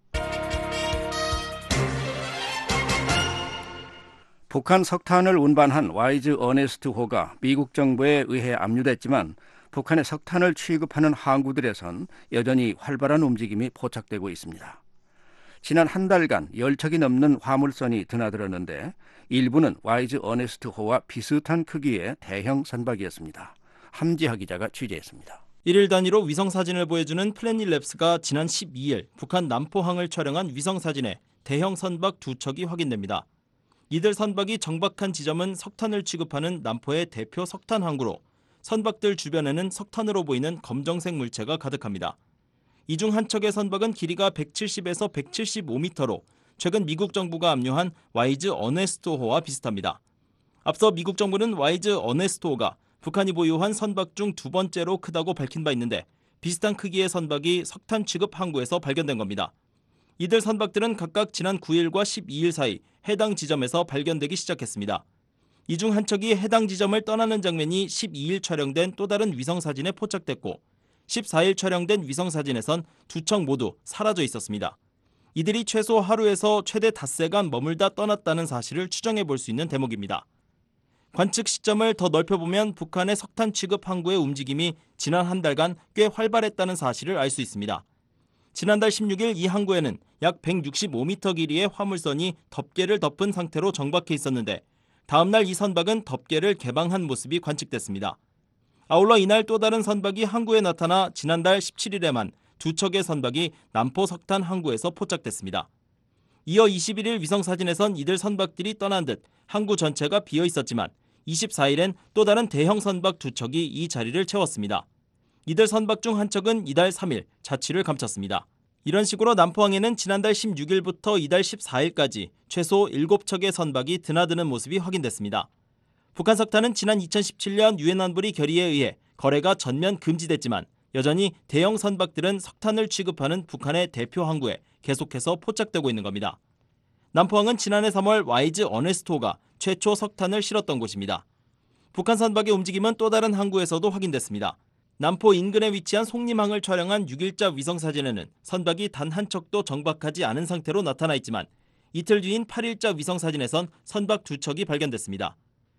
C: 북한 석탄을 운반한 와이즈 어네스트 호가 미국 정부에 의해 압류됐지만 북한에 석탄을 취급하는 항구들에선 여전히 활발한 움직임이 포착되고 있습니다. 지난 한 달간 10척이 넘는 화물선이 드나들었는데 일부는 와이즈 어네스트 호와 비슷한 크기의 대형 선박이었습니다. 함지하 기자가 취재했습니다.
Q: 1일 단위로 위성사진을 보여주는 플래닛랩스가 지난 12일 북한 남포항을 촬영한 위성사진에 대형 선박 2척이 확인됩니다. 이들 선박이 정박한 지점은 석탄을 취급하는 남포의 대표 석탄 항구로 선박들 주변에는 석탄으로 보이는 검정색 물체가 가득합니다. 이 중 한 척의 선박은 길이가 170에서 175m로 최근 미국 정부가 압류한 와이즈 어네스트호와 비슷합니다. 앞서 미국 정부는 와이즈 어네스트호가 북한이 보유한 선박 중 두 번째로 크다고 밝힌 바 있는데 비슷한 크기의 선박이 석탄 취급 항구에서 발견된 겁니다. 이들 선박들은 각각 지난 9일과 12일 사이 해당 지점에서 발견되기 시작했습니다. 이 중 한 척이 해당 지점을 떠나는 장면이 12일 촬영된 또 다른 위성사진에 포착됐고 14일 촬영된 위성사진에선 2척 모두 사라져 있었습니다. 이들이 최소 하루에서 최대 닷새간 머물다 떠났다는 사실을 추정해 볼 수 있는 대목입니다. 관측 시점을 더 넓혀보면 북한의 석탄 취급 항구의 움직임이 지난 한 달간 꽤 활발했다는 사실을 알 수 있습니다. 지난달 16일 이 항구에는 약 165m 길이의 화물선이 덮개를 덮은 상태로 정박해 있었는데 다음날 이 선박은 덮개를 개방한 모습이 관측됐습니다. 아울러 이날 또 다른 선박이 항구에 나타나 지난달 17일에만 2척의 선박이 남포 석탄 항구에서 포착됐습니다. 이어 21일 위성사진에선 이들 선박들이 떠난 듯 항구 전체가 비어 있었지만 24일엔 또 다른 대형 선박 2척이 이 자리를 채웠습니다. 이들 선박 중 한 척은 이달 3일 자취를 감췄습니다. 이런 식으로 남포항에는 지난달 16일부터 이달 14일까지 최소 7척의 선박이 드나드는 모습이 확인됐습니다. 북한 석탄은 지난 2017년 유엔 안보리 결의에 의해 거래가 전면 금지됐지만 여전히 대형 선박들은 석탄을 취급하는 북한의 대표 항구에 계속해서 포착되고 있는 겁니다. 남포항은 지난해 3월 와이즈 어네스토가 최초 석탄을 실었던 곳입니다. 북한 선박의 움직임은 또 다른 항구에서도 확인됐습니다. 남포 인근에 위치한 송림항을 촬영한 6일자 위성사진에는 선박이 단 한 척도 정박하지 않은 상태로 나타나 있지만 이틀 뒤인 8일자 위성사진에선 선박 2척이 발견됐습니다.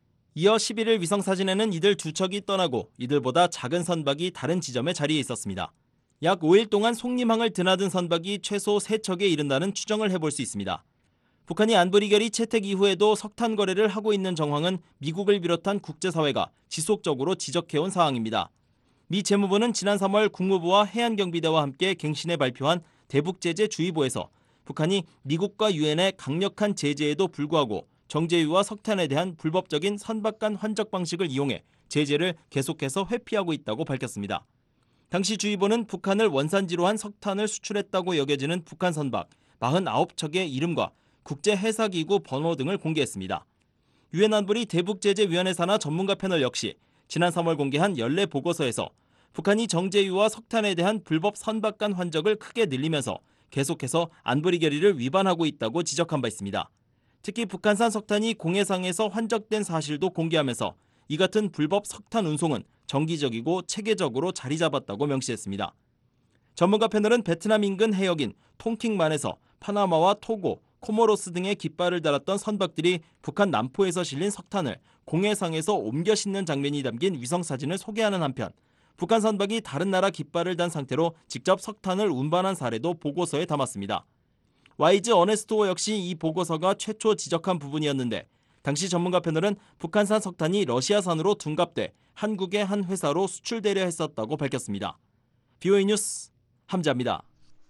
Q: 이어 11일 위성사진에는 이들 2척이 떠나고 이들보다 작은 선박이 다른 지점에 자리해 있었습니다. 약 5일 동안 송림항을 드나든 선박이 최소 3척에 이른다는 추정을 해볼 수 있습니다. 북한이 안보리 결의 채택 이후에도 석탄 거래를 하고 있는 정황은 미국을 비롯한 국제사회가 지속적으로 지적해온 사항입니다. 미 재무부는 지난 3월 국무부와 해안경비대와 함께 갱신해 발표한 대북제재주의보에서 북한이 미국과 유엔의 강력한 제재에도 불구하고 정제유와 석탄에 대한 불법적인 선박 간 환적 방식을 이용해 제재를 계속해서 회피하고 있다고 밝혔습니다. 당시 주의보는 북한을 원산지로 한 석탄을 수출했다고 여겨지는 북한 선박 49척의 이름과 국제해사기구 번호 등을 공개했습니다. 유엔 안보리 대북제재위원회 산하 전문가 패널 역시 지난 3월 공개한 연례 보고서에서 북한이 정제유와 석탄에 대한 불법 선박 간 환적을 크게 늘리면서 계속해서 안보리 결의를 위반하고 있다고 지적한 바 있습니다. 특히 북한산 석탄이 공해상에서 환적된 사실도 공개하면서 이 같은 불법 석탄 운송은 정기적이고 체계적으로 자리 잡았다고 명시했습니다. 전문가 패널은 베트남 인근 해역인 통킹만에서 파나마와 토고, 코모로스 등의 깃발을 달았던 선박들이 북한 남포에서 실린 석탄을 공해상에서 옮겨 싣는 장면이 담긴 위성사진을 소개하는 한편 북한 선박이 다른 나라 깃발을 단 상태로 직접 석탄을 운반한 사례도 보고서에 담았습니다. 와이즈 어네스토 역시 이 보고서가 최초 지적한 부분이었는데 당시 전문가 패널은 북한산 석탄이 러시아산으로 둔갑돼 한국의 한 회사로 수출되려 했었다고 밝혔습니다. VOA 뉴스 함자입니다.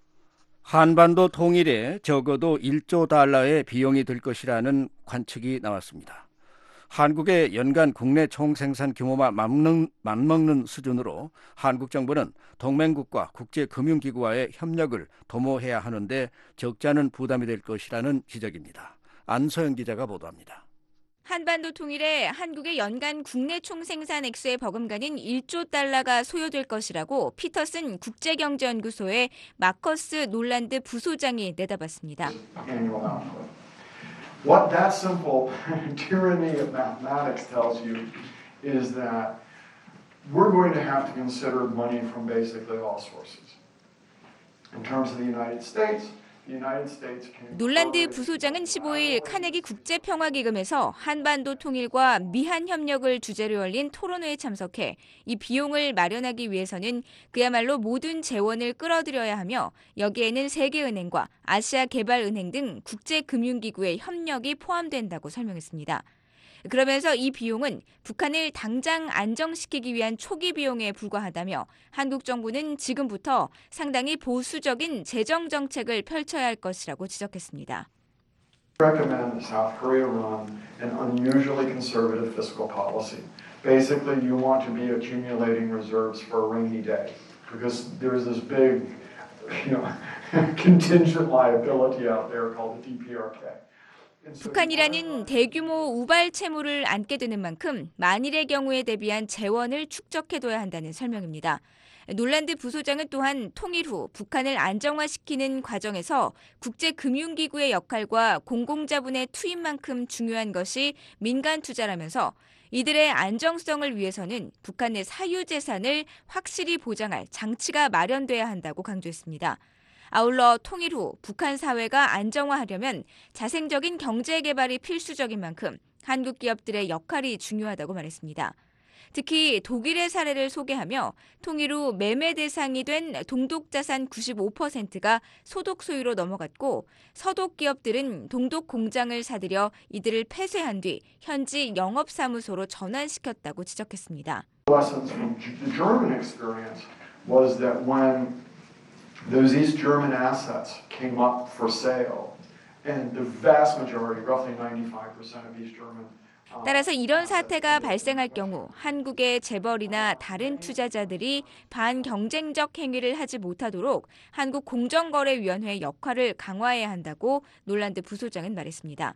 C: 한반도 통일에 적어도 1조 달러의 비용이 들 것이라는 관측이 나왔습니다. 한국의 연간 국내 총생산 규모만 맞먹는 수준으로 한국 정부는 동맹국과 국제금융기구와의 협력을 도모해야 하는데 적지 않은 부담이 될 것이라는 지적입니다. 안소영 기자가 보도합니다.
K: 한반도 통일에 한국의 연간 국내 총생산 액수의 버금가는 1조 달러가 소요될 것이라고 피터슨 국제경제연구소의 마커스 놀란드 부소장이 내다봤습니다.
R: What that simple tyranny of mathematics tells you is that we're going to have to consider money from basically all sources. In terms of the United States,
K: 놀란드 부소장은 15일 카네기 국제평화기금에서 한반도 통일과 미한 협력을 주제로 열린 토론회에 참석해 이 비용을 마련하기 위해서는 그야말로 모든 재원을 끌어들여야 하며 여기에는 세계은행과 아시아개발은행 등 국제금융기구의 협력이 포함된다고 설명했습니다. 그러면서 이 비용은 북한을 당장 안정시키기 위한 초기 비용에 불과하다며 한국 정부는 지금부터 상당히 보수적인 재정 정책을 펼쳐야 할 것이라고 지적했습니다.
R: recommend South Korea run an unusually conservative fiscal policy. Basically, you want to be accumulating reserves for a rainy day because there's this big, contingent liability out there called the DPRK.
K: 북한이라는 대규모 우발 채무를 안게 되는 만큼 만일의 경우에 대비한 재원을 축적해둬야 한다는 설명입니다. 놀란드 부소장은 또한 통일 후 북한을 안정화시키는 과정에서 국제금융기구의 역할과 공공자본의 투입만큼 중요한 것이 민간 투자라면서 이들의 안정성을 위해서는 북한의 사유재산을 확실히 보장할 장치가 마련돼야 한다고 강조했습니다. 아울러 통일 후 북한 사회가 안정화하려면 자생적인 경제 개발이 필수적인 만큼 한국 기업들의 역할이 중요하다고 말했습니다. 특히 독일의 사례를 소개하며 통일 후 매매 대상이 된 동독 자산 95%가 소독 소유로 넘어갔고 서독 기업들은 동독 공장을 사들여 이들을 폐쇄한 뒤 현지 영업사무소로 전환시켰다고 지적했습니다.
R: Those East German assets came up for sale, and the vast majority, roughly 95% of East German.
K: 따라서 이런 사태가 발생할 경우 한국의 재벌이나 다른 투자자들이 반경쟁적 행위를 하지 못하도록 한국공정거래위원회의 역할을 강화해야 한다고 놀란드 부소장은 말했습니다.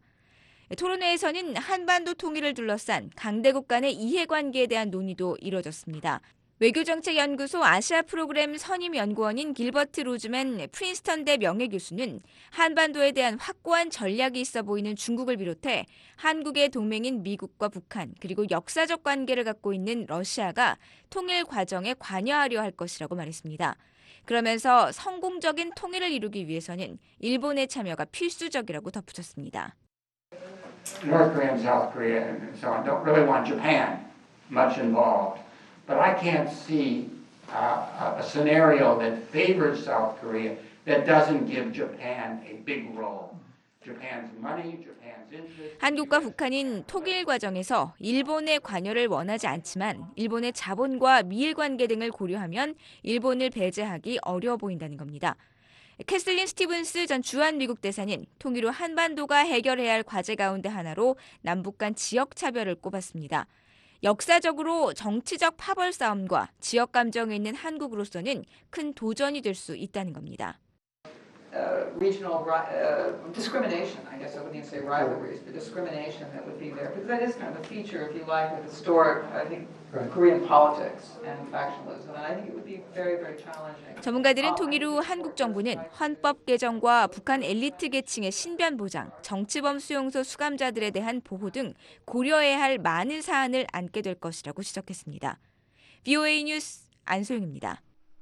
K: 토론회에서는 한반도 통일을 둘러싼 강대국 간의 이해관계에 대한 논의도 이뤄졌습니다. 외교정책연구소 아시아 프로그램 선임연구원인 길버트 로즈맨 프린스턴대 명예교수는 한반도에 대한 확고한 전략이 있어 보이는 중국을 비롯해 한국의 동맹인 미국과 북한 그리고 역사적 관계를 갖고 있는 러시아가 통일 과정에 관여하려 할 것이라고 말했습니다. 그러면서 성공적인 통일을 이루기 위해서는 일본의 참여가 필수적이라고 덧붙였습니다.
S: North Korea and South Korea and so on don't really want Japan much involved. But I can't see a scenario that favors South Korea that doesn't give Japan a big role. Japan's money, Japan's interest.
K: 한국과 북한인 통일 과정에서 일본의 관여를 원하지 않지만 일본의 자본과 미일 관계 등을 고려하면 일본을 배제하기 어려워 보인다는 겁니다. 캐슬린 스티븐스 전 주한 미국 대사는 통일 후 한반도가 해결해야 할 과제 가운데 하나로 남북 간 지역 차별을 꼽았습니다. 역사적으로 정치적 파벌 싸움과 지역 감정에 있는 한국으로서는 큰 도전이 될 수 있다는 겁니다.
T: Regional discrimination, I guess I wouldn't even say rivalries, but discrimination that would be there. Because that is kind of a feature, if you like, of historic, I think, Korean politics and factionalism. And I think it would be very, very challenging.
K: 전문가들은 통일 후 한국 정부는 헌법 개정과 북한 엘리트 계층의 신변 보장, 정치범 수용소 수감자들에 대한 보호 등 고려해야 할 많은 사안을 안게 될 것이라고 지적했습니다. VOA 뉴스 안소영입니다.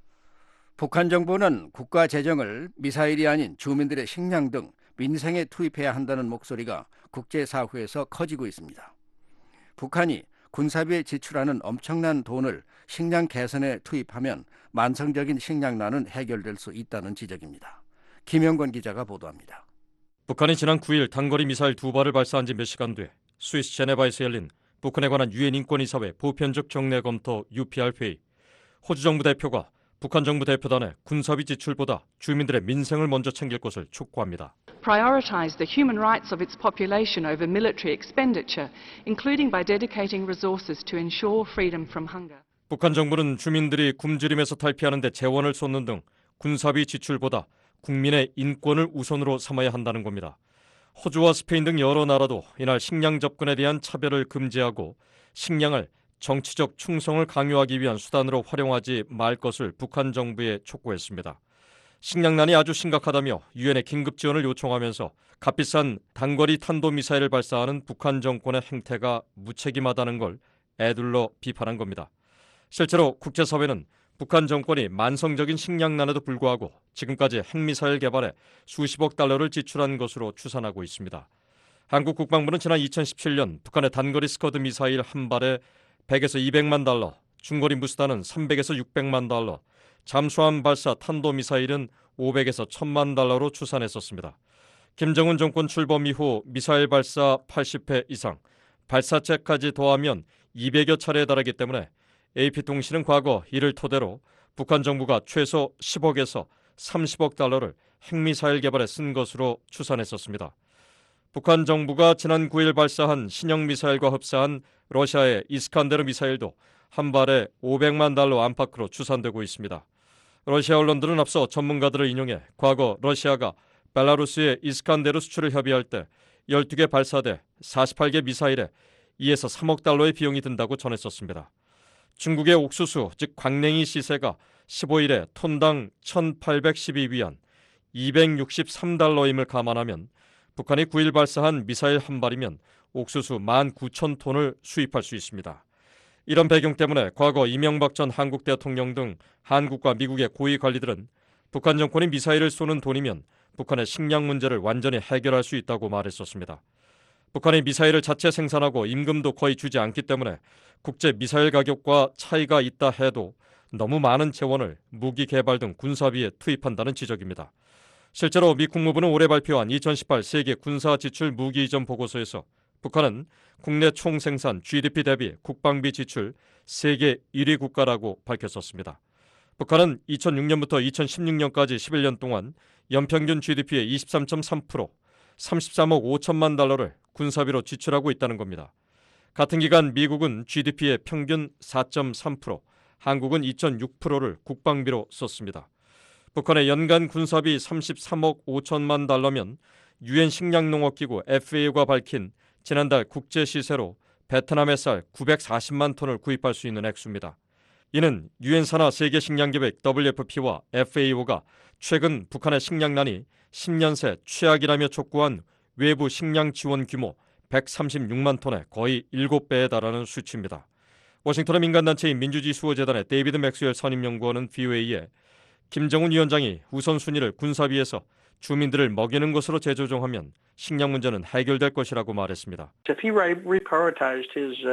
C: 북한 정부는 국가 재정을 미사일이 아닌 주민들의 식량 등 민생에 투입해야 한다는 목소리가 국제사회에서 커지고 있습니다. 북한이 군사비에 지출하는 엄청난 돈을 식량 개선에 투입하면 만성적인 식량난은 해결될 수 있다는 지적입니다. 김영권 기자가 보도합니다.
U: 북한이 지난 9일 단거리 미사일 2발을 발사한 지 몇 시간 뒤 스위스 제네바에서 열린 북한에 관한 유엔 인권이사회 보편적 정례 검토 UPR 회의. 호주 정부 대표가 북한 정부 대표단에 군사비 지출보다 주민들의 민생을 먼저 챙길 것을 촉구합니다.
V: Prioritize the human rights of its population over military expenditure, including by dedicating resources to ensure freedom from hunger.
U: 북한 정부는 주민들이 굶주림에서 탈피하는 데 재원을 쏟는 등 군사비 지출보다 국민의 인권을 우선으로 삼아야 한다는 겁니다. 호주와 스페인 등 여러 나라도 이날 식량 접근에 대한 차별을 금지하고 식량을 정치적 충성을 강요하기 위한 수단으로 활용하지 말 것을 북한 정부에 촉구했습니다. 식량난이 아주 심각하다며 유엔에 긴급 지원을 요청하면서 값비싼 단거리 탄도미사일을 발사하는 북한 정권의 행태가 무책임하다는 걸 애둘러 비판한 겁니다. 실제로 국제사회는 북한 정권이 만성적인 식량난에도 불구하고 지금까지 핵미사일 개발에 수십억 달러를 지출한 것으로 추산하고 있습니다. 한국 국방부는 지난 2017년 북한의 단거리 스커드 미사일 한 발에 100에서 200만 달러, 중거리 무수단은 300에서 600만 달러, 잠수함 발사 탄도미사일은 500에서 1000만 달러로 추산했었습니다. 김정은 정권 출범 이후 미사일 발사 80회 이상, 발사체까지 더하면 200여 차례에 달하기 때문에 AP통신은 과거 이를 토대로 북한 정부가 최소 10억에서 30억 달러를 핵미사일 개발에 쓴 것으로 추산했었습니다. 북한 정부가 지난 9일 발사한 신형 미사일과 흡사한 러시아의 이스칸데르 미사일도 한 발에 500만 달러 안팎으로 추산되고 있습니다. 러시아 언론들은 앞서 전문가들을 인용해 과거 러시아가 벨라루스의 이스칸데르 수출을 협의할 때 12개 발사대 48개 미사일에 2에서 3억 달러의 비용이 든다고 전했었습니다. 중국의 옥수수, 즉 광냉이 시세가 15일에 톤당 1,812위안, 263달러임을 감안하면 북한이 9일 발사한 미사일 한 발이면 옥수수 19,000톤을 수입할 수 있습니다. 이런 배경 때문에 과거 이명박 전 한국 대통령 등 한국과 미국의 고위 관리들은 북한 정권이 미사일을 쏘는 돈이면 북한의 식량 문제를 완전히 해결할 수 있다고 말했었습니다. 북한이 미사일을 자체 생산하고 임금도 거의 주지 않기 때문에 국제 미사일 가격과 차이가 있다 해도 너무 많은 재원을 무기 개발 등 군사비에 투입한다는 지적입니다. 실제로 미 국무부는 올해 발표한 2018 세계 군사 지출 무기 이전 보고서에서 북한은 국내 총생산 GDP 대비 국방비 지출 세계 1위 국가라고 밝혔었습니다. 북한은 2006년부터 2016년까지 11년 동안 연평균 GDP의 23.3%, 33억 5천만 달러를 군사비로 지출하고 있다는 겁니다. 같은 기간 미국은 GDP의 평균 4.3%, 한국은 2.6%를 국방비로 썼습니다. 북한의 연간 군사비 33억 5천만 달러면 유엔 식량농업기구 FAO가 밝힌 지난달 국제 시세로 베트남의 쌀 940만 톤을 구입할 수 있는 액수입니다. 이는 유엔 산하 세계 식량계획 WFP와 FAO가 최근 북한의 식량난이 10년 새 최악이라며 촉구한 외부 식량 지원 규모 136만 톤의 거의 7배에 달하는 수치입니다. 워싱턴의 민간단체인 민주지수호재단의 데이비드 맥스웰 선임연구원은 VOA에 김정은 위원장이 우선순위를 군사비에서 주민들을 먹이는 것으로 재조정하면 식량 문제는 해결될 것이라고 말했습니다.
B: If he reprioritized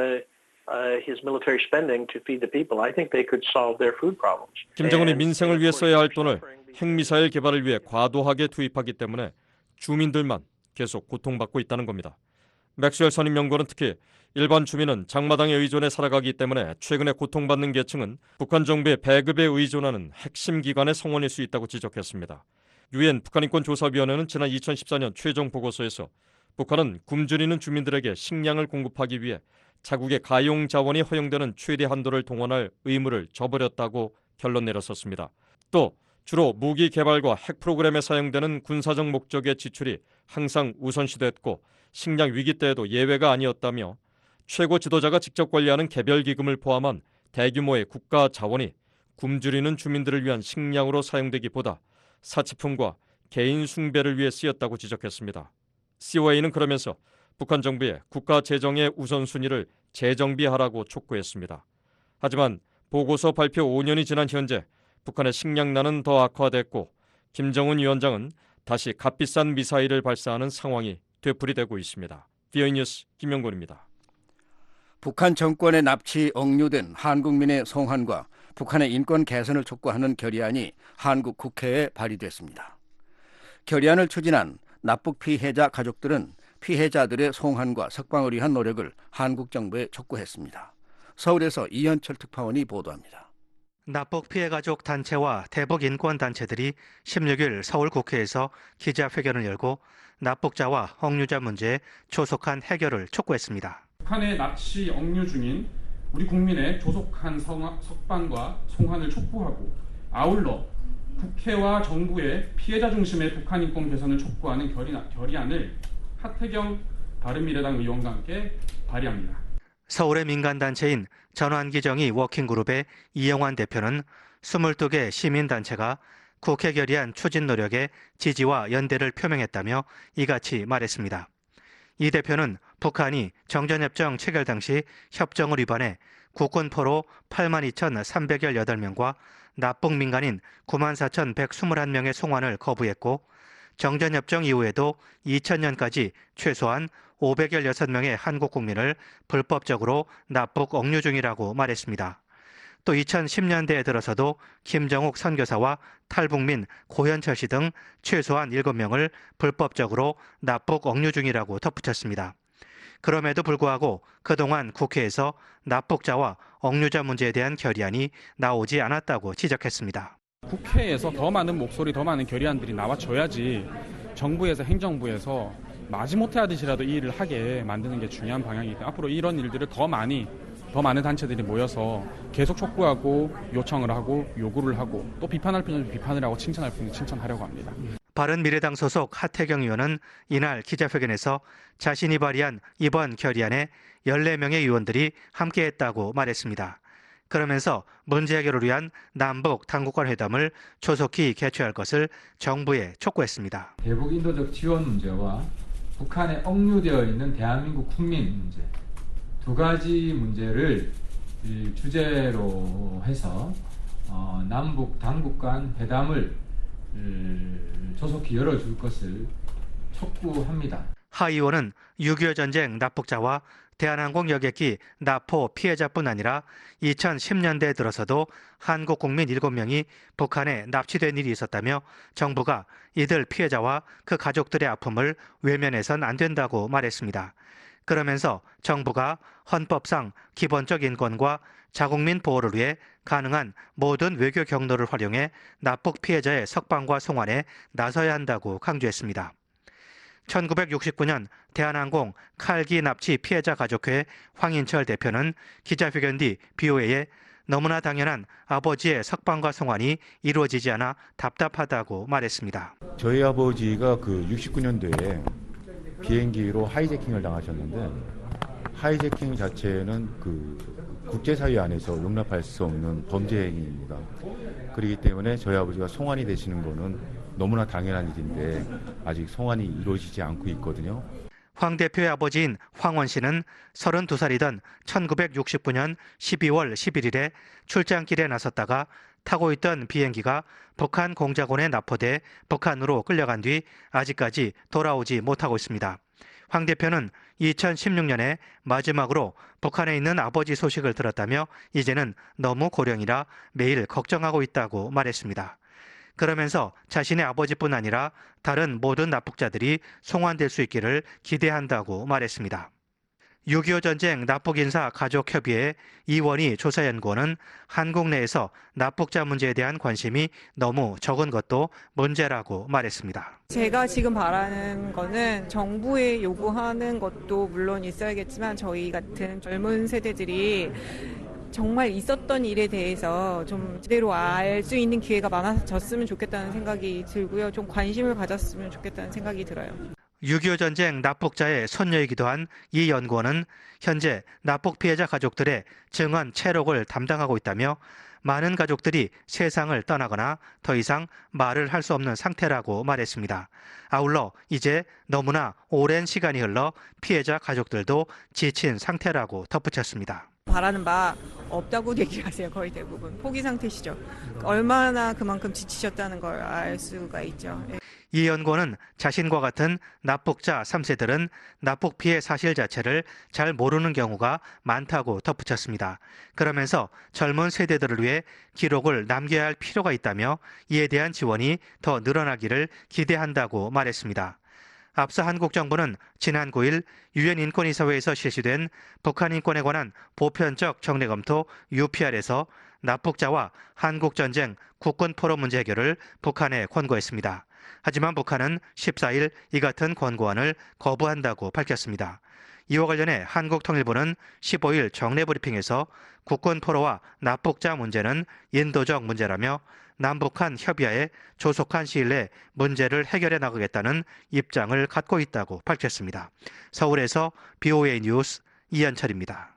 B: his military spending to feed the people, I think they could solve their food problems.
U: 김정은이 민생을 위해 써야 할 돈을 핵미사일 개발을 위해 과도하게 투입하기 때문에 주민들만 계속 고통받고 있다는 겁니다. 맥스웰 선임연구원은 특히 일반 주민은 장마당에 의존해 살아가기 때문에 최근에 고통받는 계층은 북한 정부의 배급에 의존하는 핵심 기관의 성원일 수 있다고 지적했습니다. 유엔 북한인권조사위원회는 지난 2014년 최종 보고서에서 북한은 굶주리는 주민들에게 식량을 공급하기 위해 자국의 가용 자원이 허용되는 최대 한도를 동원할 의무를 저버렸다고 결론 내렸었습니다. 또 주로 무기 개발과 핵 프로그램에 사용되는 군사적 목적의 지출이 항상 우선시됐고 식량 위기 때에도 예외가 아니었다며 최고 지도자가 직접 관리하는 개별기금을 포함한 대규모의 국가 자원이 굶주리는 주민들을 위한 식량으로 사용되기보다 사치품과 개인 숭배를 위해 쓰였다고 지적했습니다. COA는 그러면서 북한 정부의 국가 재정의 우선순위를 재정비하라고 촉구했습니다. 하지만 보고서 발표 5년이 지난 현재 북한의 식량난은 더 악화됐고 김정은 위원장은 다시 값비싼 미사일을 발사하는 상황이 되풀이되고 있습니다. VOA 뉴스 김영곤입니다.
C: 북한 정권의 납치 억류된 한국민의 송환과 북한의 인권 개선을 촉구하는 결의안이 한국 국회에 발의됐습니다. 결의안을 추진한 납북 피해자 가족들은 피해자들의 송환과 석방을 위한 노력을 한국 정부에 촉구했습니다. 서울에서 이현철 특파원이 보도합니다.
E: 납북 피해 가족 단체와 대북 인권 단체들이 16일 서울 국회에서 기자회견을 열고 납북자와 억류자 문제에 조속한 해결을 촉구했습니다.
W: 북한의 납치 억류 중인 우리 국민의 조속한 석방과 송환을 촉구하고 아울러 국회와 정부의 피해자 중심의 북한 인권 개선을 촉구하는 결의안을 하태경 바른미래당 의원과 함께 발의합니다.
E: 서울의 민간단체인 전환기정의 워킹그룹의 이영환 대표는 22개 시민단체가 국회 결의안 추진 노력에 지지와 연대를 표명했다며 이같이 말했습니다. 이 대표는 북한이 정전협정 체결 당시 협정을 위반해 국군포로 82,318명과 납북 민간인 94,121명의 송환을 거부했고 정전협정 이후에도 2000년까지 최소한 516명의 한국 국민을 불법적으로 납북 억류 중이라고 말했습니다. 또 2010년대에 들어서도 김정욱 선교사와 탈북민 고현철 씨 등 최소한 7명을 불법적으로 납북 억류 중이라고 덧붙였습니다. 그럼에도 불구하고 그동안 국회에서 납북자와 억류자 문제에 대한 결의안이 나오지 않았다고 지적했습니다.
W: 국회에서 더 많은 목소리, 더 많은 결의안들이 나와줘야지 정부에서 행정부에서 마지못해 하듯이라도 이 일을 하게 만드는 게 중요한 방향이기 때문에 앞으로 이런 일들을 더 많은 단체들이 모여서 계속 촉구하고 요청을 하고 요구를 하고 또 비판할 필요는 비판을 하고 칭찬할 필요는 칭찬하려고 합니다.
E: 바른미래당 소속 하태경 의원은 이날 기자회견에서 자신이 발의한 이번 결의안에 14명의 의원들이 함께했다고 말했습니다. 그러면서 문제 해결을 위한 남북 당국간 회담을 조속히 개최할 것을 정부에 촉구했습니다.
X: 대북 인도적 지원 문제와 북한에 억류되어 있는 대한민국 국민 문제 두 가지 문제를 주제로 해서 남북 당국 간 회담을 조속히 열어줄 것을 촉구합니다.
E: 하 의원은 6.25 전쟁 납북자와 대한항공 여객기 납포 피해자뿐 아니라 2010년대에 들어서도 한국 국민 7명이 북한에 납치된 일이 있었다며 정부가 이들 피해자와 그 가족들의 아픔을 외면해선 안 된다고 말했습니다. 그러면서 정부가 헌법상 기본적 인권과 자국민 보호를 위해 가능한 모든 외교 경로를 활용해 납북 피해자의 석방과 송환에 나서야 한다고 강조했습니다. 1969년 대한항공 칼기 납치 피해자 가족회 황인철 대표는 기자회견 뒤 BOA에 너무나 당연한 아버지의 석방과 송환이 이루어지지 않아 답답하다고 말했습니다.
Y: 저희 아버지가 그 69년도에 비행기로 하이제킹을 당하셨는데 하이제킹 자체는 그 국제사회 안에서 용납할 수 없는 범죄 행위입니다. 그렇기 때문에 저희 아버지가 송환이 되시는 거는 너무나 당연한 일인데 아직 송환이 이루어지지 않고 있거든요.
E: 황 대표의 아버지인 황원 씨는 32살이던 1969년 12월 11일에 출장길에 나섰다가 타고 있던 비행기가 북한 공작원에 납포돼 북한으로 끌려간 뒤 아직까지 돌아오지 못하고 있습니다. 황 대표는 2016년에 마지막으로 북한에 있는 아버지 소식을 들었다며 이제는 너무 고령이라 매일 걱정하고 있다고 말했습니다. 그러면서 자신의 아버지뿐 아니라 다른 모든 납북자들이 송환될 수 있기를 기대한다고 말했습니다. 6.25 전쟁 납북인사 가족협의회 이원희 조사연구원은 한국 내에서 납북자 문제에 대한 관심이 너무 적은 것도 문제라고 말했습니다.
D: 제가 지금 바라는 거는 정부에 요구하는 것도 물론 있어야겠지만 저희 같은 젊은 세대들이 정말 있었던 일에 대해서 좀 제대로 알 수 있는 기회가 많아졌으면 좋겠다는 생각이 들고요. 좀 관심을 가졌으면 좋겠다는 생각이 들어요.
E: 6.25 전쟁 납북자의 손녀이기도 한 이 연구원은 현재 납북 피해자 가족들의 증언 채록을 담당하고 있다며 많은 가족들이 세상을 떠나거나 더 이상 말을 할 수 없는 상태라고 말했습니다. 아울러 이제 너무나 오랜 시간이 흘러 피해자 가족들도 지친 상태라고 덧붙였습니다.
D: 바라는 바 없다고 얘기를 하세요. 거의 대부분 포기 상태시죠. 얼마나 그만큼 지치셨다는 걸 알 수가 있죠.
E: 이 연구원은 자신과 같은 납북자 3세들은 납북 피해 사실 자체를 잘 모르는 경우가 많다고 덧붙였습니다. 그러면서 젊은 세대들을 위해 기록을 남겨야 할 필요가 있다며 이에 대한 지원이 더 늘어나기를 기대한다고 말했습니다. 앞서 한국 정부는 지난 9일 유엔 인권이사회에서 실시된 북한 인권에 관한 보편적 정례 검토 UPR에서 납북자와 한국전쟁 국군 포로 문제 해결을 북한에 권고했습니다. 하지만 북한은 14일 이 같은 권고안을 거부한다고 밝혔습니다. 이와 관련해 한국통일부는 15일 정례 브리핑에서 국군 포로와 납북자 문제는 인도적 문제라며 남북한 협의하에 조속한 시일 내에 문제를 해결해 나가겠다는 입장을 갖고 있다고 밝혔습니다. 서울에서 BOA 뉴스 이현철입니다.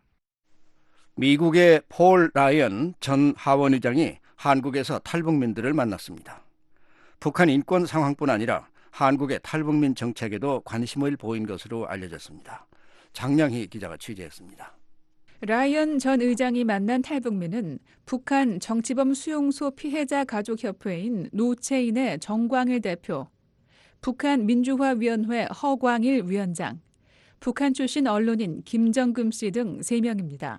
C: 미국의 폴 라이언 전 하원 의장이 한국에서 탈북민들을 만났습니다. 북한 인권 상황뿐 아니라 한국의 탈북민 정책에도 관심을 보인 것으로 알려졌습니다. 장량희 기자가 취재했습니다.
F: 라이언 전 의장이 만난 탈북민은 북한 정치범 수용소 피해자 가족협회인 노체인의 정광일 대표, 북한 민주화위원회 허광일 위원장, 북한 출신 언론인 김정금 씨 등 3명입니다.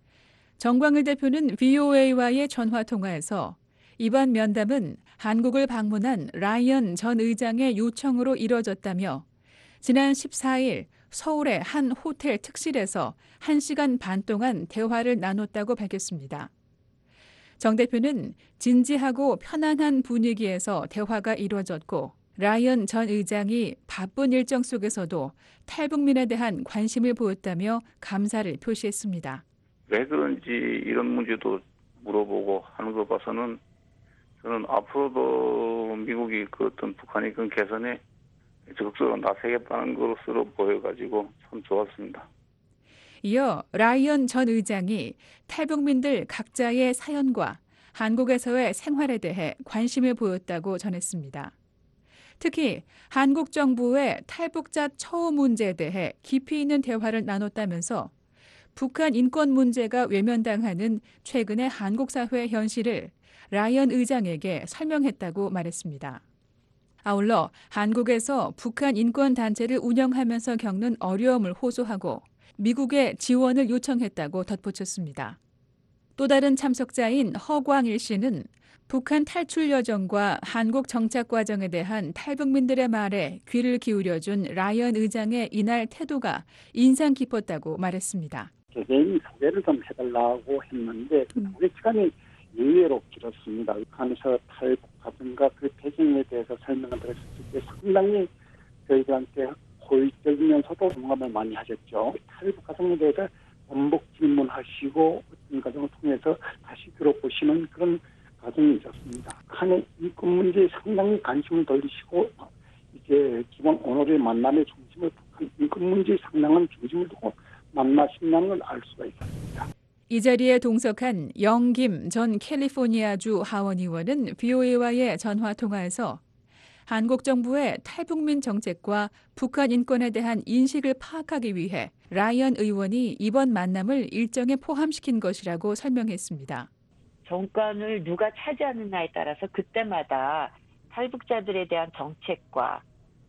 F: 정광일 대표는 VOA와의 전화통화에서 이번 면담은 한국을 방문한 라이언 전 의장의 요청으로 이뤄졌다며 지난 14일 서울의 한 호텔 특실에서 1시간 반 동안 대화를 나눴다고 밝혔습니다. 정 대표는 진지하고 편안한 분위기에서 대화가 이루어졌고 라이언 전 의장이 바쁜 일정 속에서도 탈북민에 대한 관심을 보였다며 감사를 표시했습니다.
G: 왜 그런지 이런 문제도 물어보고 하는 거 봐서는 저는 앞으로도 미국이 그 어떤 북한의 그 개선에 적극적으로 나서겠다는 것으로 보여가지고 참 좋았습니다.
F: 이어 라이언 전 의장이 탈북민들 각자의 사연과 한국에서의 생활에 대해 관심을 보였다고 전했습니다. 특히 한국 정부의 탈북자 처우 문제에 대해 깊이 있는 대화를 나눴다면서 북한 인권 문제가 외면당하는 최근의 한국 사회 현실을 라이언 의장에게 설명했다고 말했습니다. 아울러 한국에서 북한 인권단체를 운영하면서 겪는 어려움을 호소하고 미국의 지원을 요청했다고 덧붙였습니다. 또 다른 참석자인 허광일 씨는 북한 탈출 여정과 한국 정착 과정에 대한 탈북민들의 말에 귀를 기울여준 라이언 의장의 이날 태도가 인상 깊었다고 말했습니다.
H: 개개인 소개를 좀 해달라고 했는데 그 시간이 의외로 길었습니다. 북한에서 탈북하든가 그 배경에 대해서 설명을 드렸을 때 상당히 저희들한테 호의적이면서도 공감을 많이 하셨죠. 탈북 과정에 대해서 반복 질문하시고 어떤 과정을 통해서 다시 들어보시는 그런 과정이 있었습니다. 북한의 인권 문제에 상당히 관심을 돌리시고 이제 기본 오늘의 만남의 중심을 북한 인권 문제에 상당한 중심을 두고 만나신다는 걸 알 수가 있었습니다.
F: 이 자리에 동석한 영김 전 캘리포니아주 하원 의원은 VOA와의 전화 통화에서 한국 정부의 탈북민 정책과 북한 인권에 대한 인식을 파악하기 위해 라이언 의원이 이번 만남을 일정에 포함시킨 것이라고 설명했습니다.
I: 정권을 누가 차지하느냐에 따라서 그때마다 탈북자들에 대한 정책과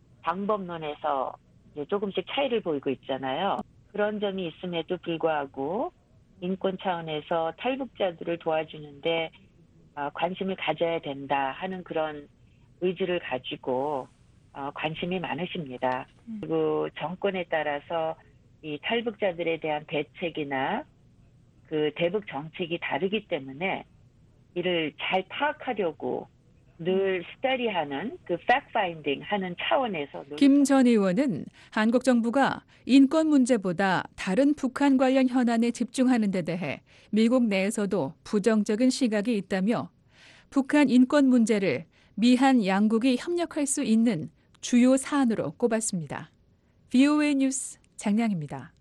I: 방법론에서 조금씩 차이를 보이고 있잖아요. 그런 점이 있음에도 불구하고 인권 차원에서 탈북자들을 도와주는데 관심을 가져야 된다 하는 그런 의지를 가지고 관심이 많으십니다. 그리고 정권에 따라서 이 탈북자들에 대한 대책이나 그 대북 정책이 다르기 때문에 이를 잘 파악하려고 늘 스터디하는 그 팩트 파인딩 하는 차원에서
F: 김 전 의원은 한국 정부가 인권 문제보다 다른 북한 관련 현안에 집중하는 데 대해 미국 내에서도 부정적인 시각이 있다며 북한 인권 문제를 미한 양국이 협력할 수 있는 주요 사안으로 꼽았습니다. VOA 뉴스 장량입니다.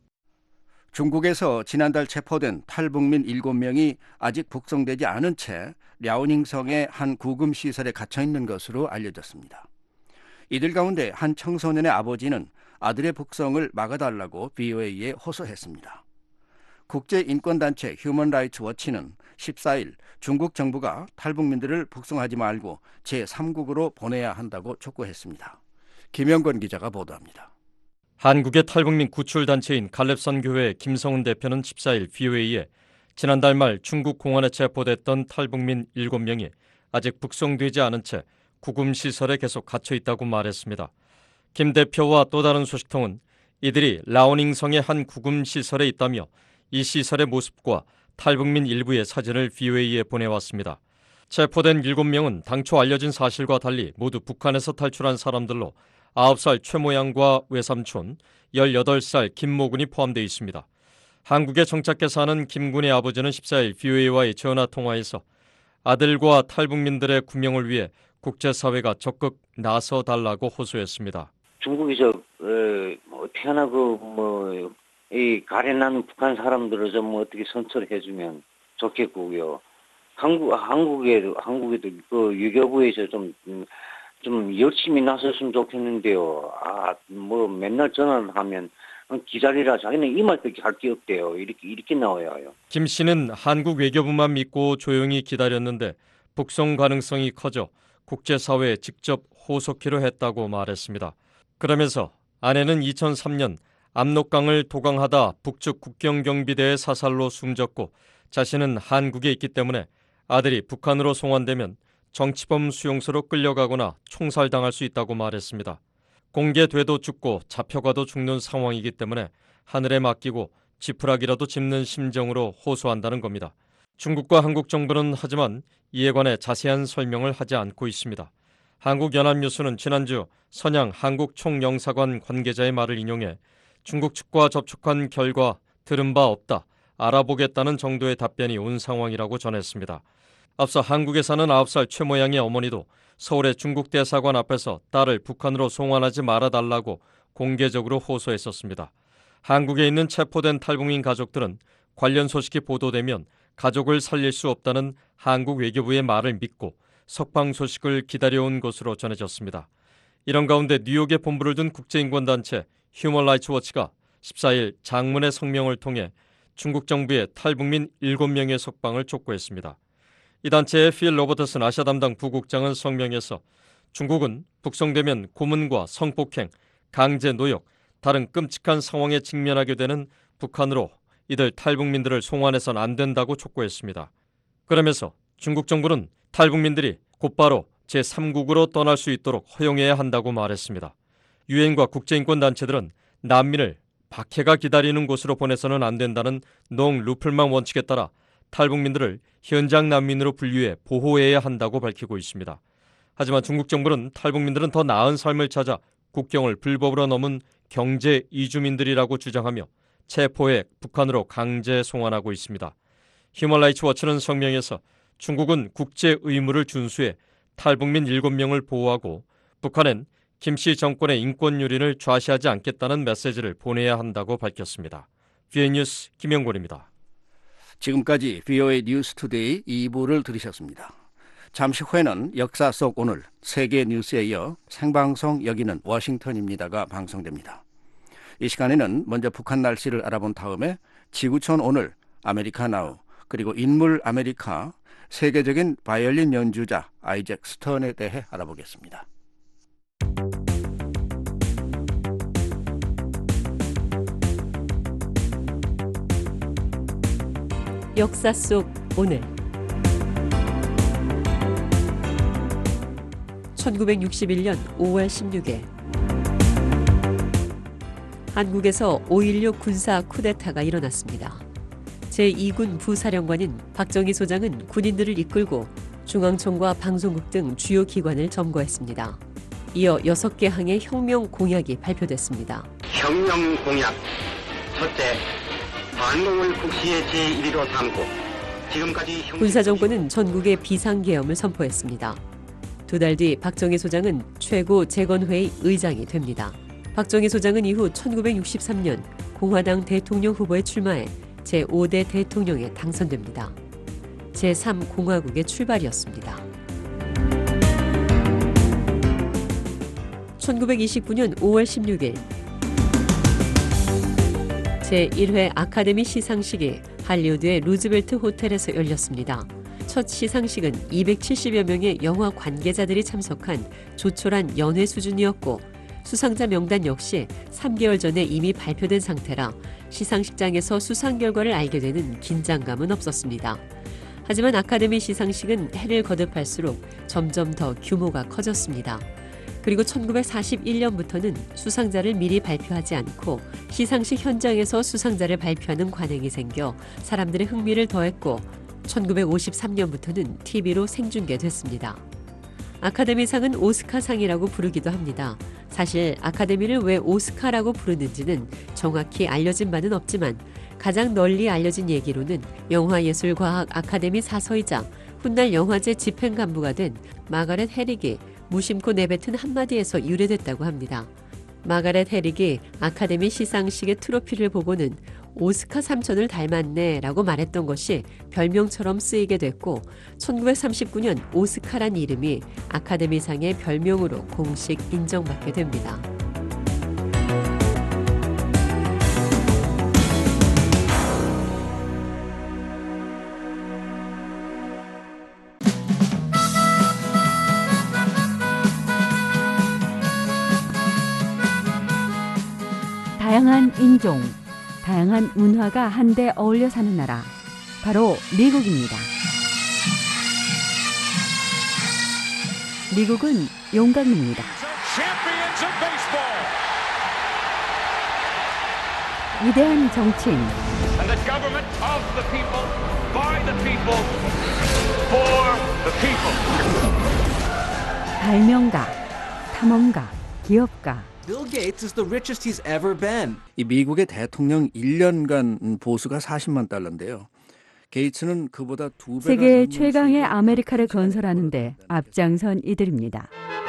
C: 중국에서 지난달 체포된 탈북민 7명이 아직 북송되지 않은 채 랴오닝성의 한 구금 시설에 갇혀 있는 것으로 알려졌습니다. 이들 가운데 한 청소년의 아버지는 아들의 북송을 막아달라고 VOA에 호소했습니다. 국제인권단체 휴먼 라이츠 워치는 14일 중국 정부가 탈북민들을 북송하지 말고 제3국으로 보내야 한다고 촉구했습니다. 김영권 기자가 보도합니다.
U: 한국의 탈북민 구출단체인 갈렙선교회 김성훈 대표는 14일 VOA에 지난달 말 중국 공안에 체포됐던 탈북민 7명이 아직 북송되지 않은 채 구금시설에 계속 갇혀 있다고 말했습니다. 김 대표와 또 다른 소식통은 이들이 라오닝성의 한 구금시설에 있다며 이 시설의 모습과 탈북민 일부의 사진을 VOA에 보내왔습니다. 체포된 7명은 당초 알려진 사실과 달리 모두 북한에서 탈출한 사람들로 9살 최모양과 외삼촌, 18살 김모군이 포함되어 있습니다. 한국에 정착해 사는 김군의 아버지는 14일 VOA와의 전화통화에서 아들과 탈북민들의 구명을 위해 국제사회가 적극 나서달라고 호소했습니다.
J: 중국에서 태어나고 이 가련한 북한 사람들을 좀 어떻게 선처해주면 좋겠고요. 한국에도 그 유교부에서 좀 열심히 나섰으면 좋겠는데요. 맨날 전화를 하면 기다리라 자기는 이 말밖에 할 게 없대요. 이렇게 나와요.
U: 김 씨는 한국 외교부만 믿고 조용히 기다렸는데 북송 가능성이 커져 국제사회에 직접 호소키로 했다고 말했습니다. 그러면서 아내는 2003년 압록강을 도강하다 북측 국경경비대의 사살로 숨졌고 자신은 한국에 있기 때문에 아들이 북한으로 송환되면 정치범 수용소로 끌려가거나 총살당할 수 있다고 말했습니다. 공개돼도 죽고 잡혀가도 죽는 상황이기 때문에 하늘에 맡기고 지푸라기라도 짚는 심정으로 호소한다는 겁니다. 중국과 한국 정부는 하지만 이에 관해 자세한 설명을 하지 않고 있습니다. 한국연합뉴스는 지난주 선양 한국총영사관 관계자의 말을 인용해 중국 측과 접촉한 결과 들은 바 없다, 알아보겠다는 정도의 답변이 온 상황이라고 전했습니다. 앞서 한국에 사는 9살 최모양의 어머니도 서울의 중국 대사관 앞에서 딸을 북한으로 송환하지 말아달라고 공개적으로 호소했었습니다. 한국에 있는 체포된 탈북민 가족들은 관련 소식이 보도되면 가족을 살릴 수 없다는 한국 외교부의 말을 믿고 석방 소식을 기다려온 것으로 전해졌습니다. 이런 가운데 뉴욕에 본부를 둔 국제인권단체 휴먼 라이츠 워치가 14일 장문의 성명을 통해 중국 정부의 탈북민 7명의 석방을 촉구했습니다. 이 단체의 필 로버트슨 아시아 담당 부국장은 성명에서 중국은 북송되면 고문과 성폭행, 강제 노역, 다른 끔찍한 상황에 직면하게 되는 북한으로 이들 탈북민들을 송환해선 안 된다고 촉구했습니다. 그러면서 중국 정부는 탈북민들이 곧바로 제3국으로 떠날 수 있도록 허용해야 한다고 말했습니다. 유엔과 국제인권단체들은 난민을 박해가 기다리는 곳으로 보내서는 안 된다는 농 루플만 원칙에 따라 탈북민들을 현장 난민으로 분류해 보호해야 한다고 밝히고 있습니다. 하지만 중국 정부는 탈북민들은 더 나은 삶을 찾아 국경을 불법으로 넘은 경제 이주민들이라고 주장하며 체포해 북한으로 강제 송환하고 있습니다. 휴먼 라이츠 워치는 성명에서 중국은 국제 의무를 준수해 탈북민 7명을 보호하고 북한엔 김씨 정권의 인권 유린을 좌시하지 않겠다는 메시지를 보내야 한다고 밝혔습니다. VOA 뉴스 김영곤입니다.
C: 지금까지 VOA 뉴스 투데이 2부를 들으셨습니다. 잠시 후에는 역사 속 오늘 세계 뉴스에 이어 생방송 여기는 워싱턴입니다가 방송됩니다. 이 시간에는 먼저 북한 날씨를 알아본 다음에 지구촌 오늘, 아메리카 나우, 그리고 인물 아메리카, 세계적인 바이올린 연주자 아이잭 스턴에 대해 알아보겠습니다.
L: 역사 속 오늘 1961년 5월 16일 한국에서 5.16 군사 쿠데타가 일어났습니다. 제2군 부사령관인 박정희 소장은 군인들을 이끌고 중앙청과 방송국 등 주요 기관을 점거했습니다. 이어 6개 항의 혁명 공약이 발표됐습니다.
M: 혁명 공약 첫째, 반공을 국시의 제1위로 삼고 지금까지
L: 군사정권은 전국에 비상계엄을 선포했습니다. 2달 뒤 박정희 소장은 최고 재건회의 의장이 됩니다. 박정희 소장은 이후 1963년 공화당 대통령 후보에 출마해 제5대 대통령에 당선됩니다. 제3공화국의 출발이었습니다. 1929년 5월 16일 제1회 아카데미 시상식이 할리우드의 루즈벨트 호텔에서 열렸습니다. 첫 시상식은 270여 명의 영화 관계자들이 참석한 조촐한 연회 수준이었고 수상자 명단 역시 3개월 전에 이미 발표된 상태라 시상식장에서 수상 결과를 알게 되는 긴장감은 없었습니다. 하지만 아카데미 시상식은 해를 거듭할수록 점점 더 규모가 커졌습니다. 그리고 1941년부터는 수상자를 미리 발표하지 않고 시상식 현장에서 수상자를 발표하는 관행이 생겨 사람들의 흥미를 더했고 1953년부터는 TV로 생중계됐습니다. 아카데미상은 오스카상이라고 부르기도 합니다. 사실 아카데미를 왜 오스카라고 부르는지는 정확히 알려진 바는 없지만 가장 널리 알려진 얘기로는 영화예술과학 아카데미 사서이자 훗날 영화제 집행간부가 된 마가렛 해릭이 무심코 내뱉은 한마디에서 유래됐다고 합니다. 마가렛 해릭이 아카데미 시상식의 트로피를 보고는 오스카 삼촌을 닮았네 라고 말했던 것이 별명처럼 쓰이게 됐고 1939년 오스카란 이름이 아카데미상의 별명으로 공식 인정받게 됩니다.
N: 다양한 인종, 다양한 문화가 한데 어울려 사는 나라, 바로 미국입니다. 미국은 용광로입니다. 위대한 정치인, 발명가, 탐험가, 기업가,
O: Bill Gates is the richest he's ever been.
C: 이 미국의 대통령 1년간 보수가 40만 달러인데요. 게이츠는 그보다 2배가
N: 세계 최강의 아메리카를 건설하는데 앞장선 이들입니다.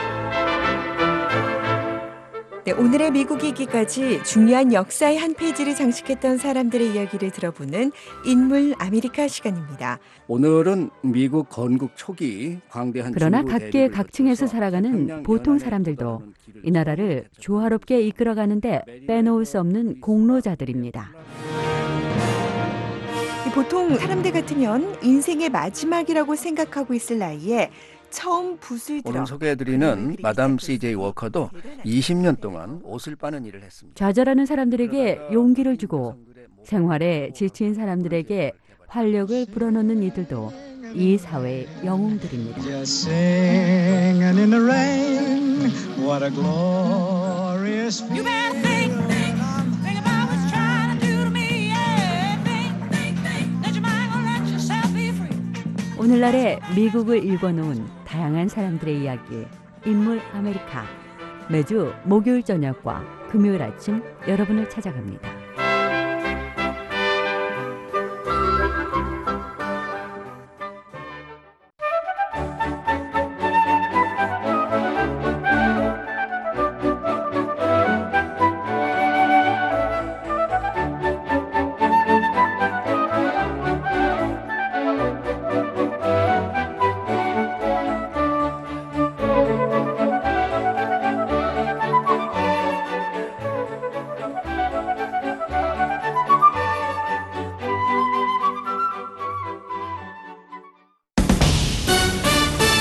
P: 네, 오늘의 미국이기까지 중요한 역사의 한 페이지를 장식했던 사람들의 이야기를 들어보는 인물 아메리카 시간입니다.
C: 오늘은 미국 건국 초기 광대한
N: 그러나 각계 각층에서 살아가는 보통 사람들도 이 나라를 조화롭게 이끌어가는데 빼놓을 수 없는 공로자들입니다.
P: 보통 사람들 같으면 인생의 마지막이라고 생각하고 있을 나이에 처음 붓을 들어
C: 오늘 소개해드리는 마담 CJ 워커도 20년 동안 옷을 빠는 일을 했습니다.
N: 좌절하는 사람들에게 용기를 주고 생활에 지친 사람들에게 활력을 불어넣는 이들도 이 사회의 영웅들입니다. 오늘날의 미국을 읽어놓은 다양한 사람들의 이야기, 인물 아메리카. 매주 목요일 저녁과 금요일 아침 여러분을 찾아갑니다.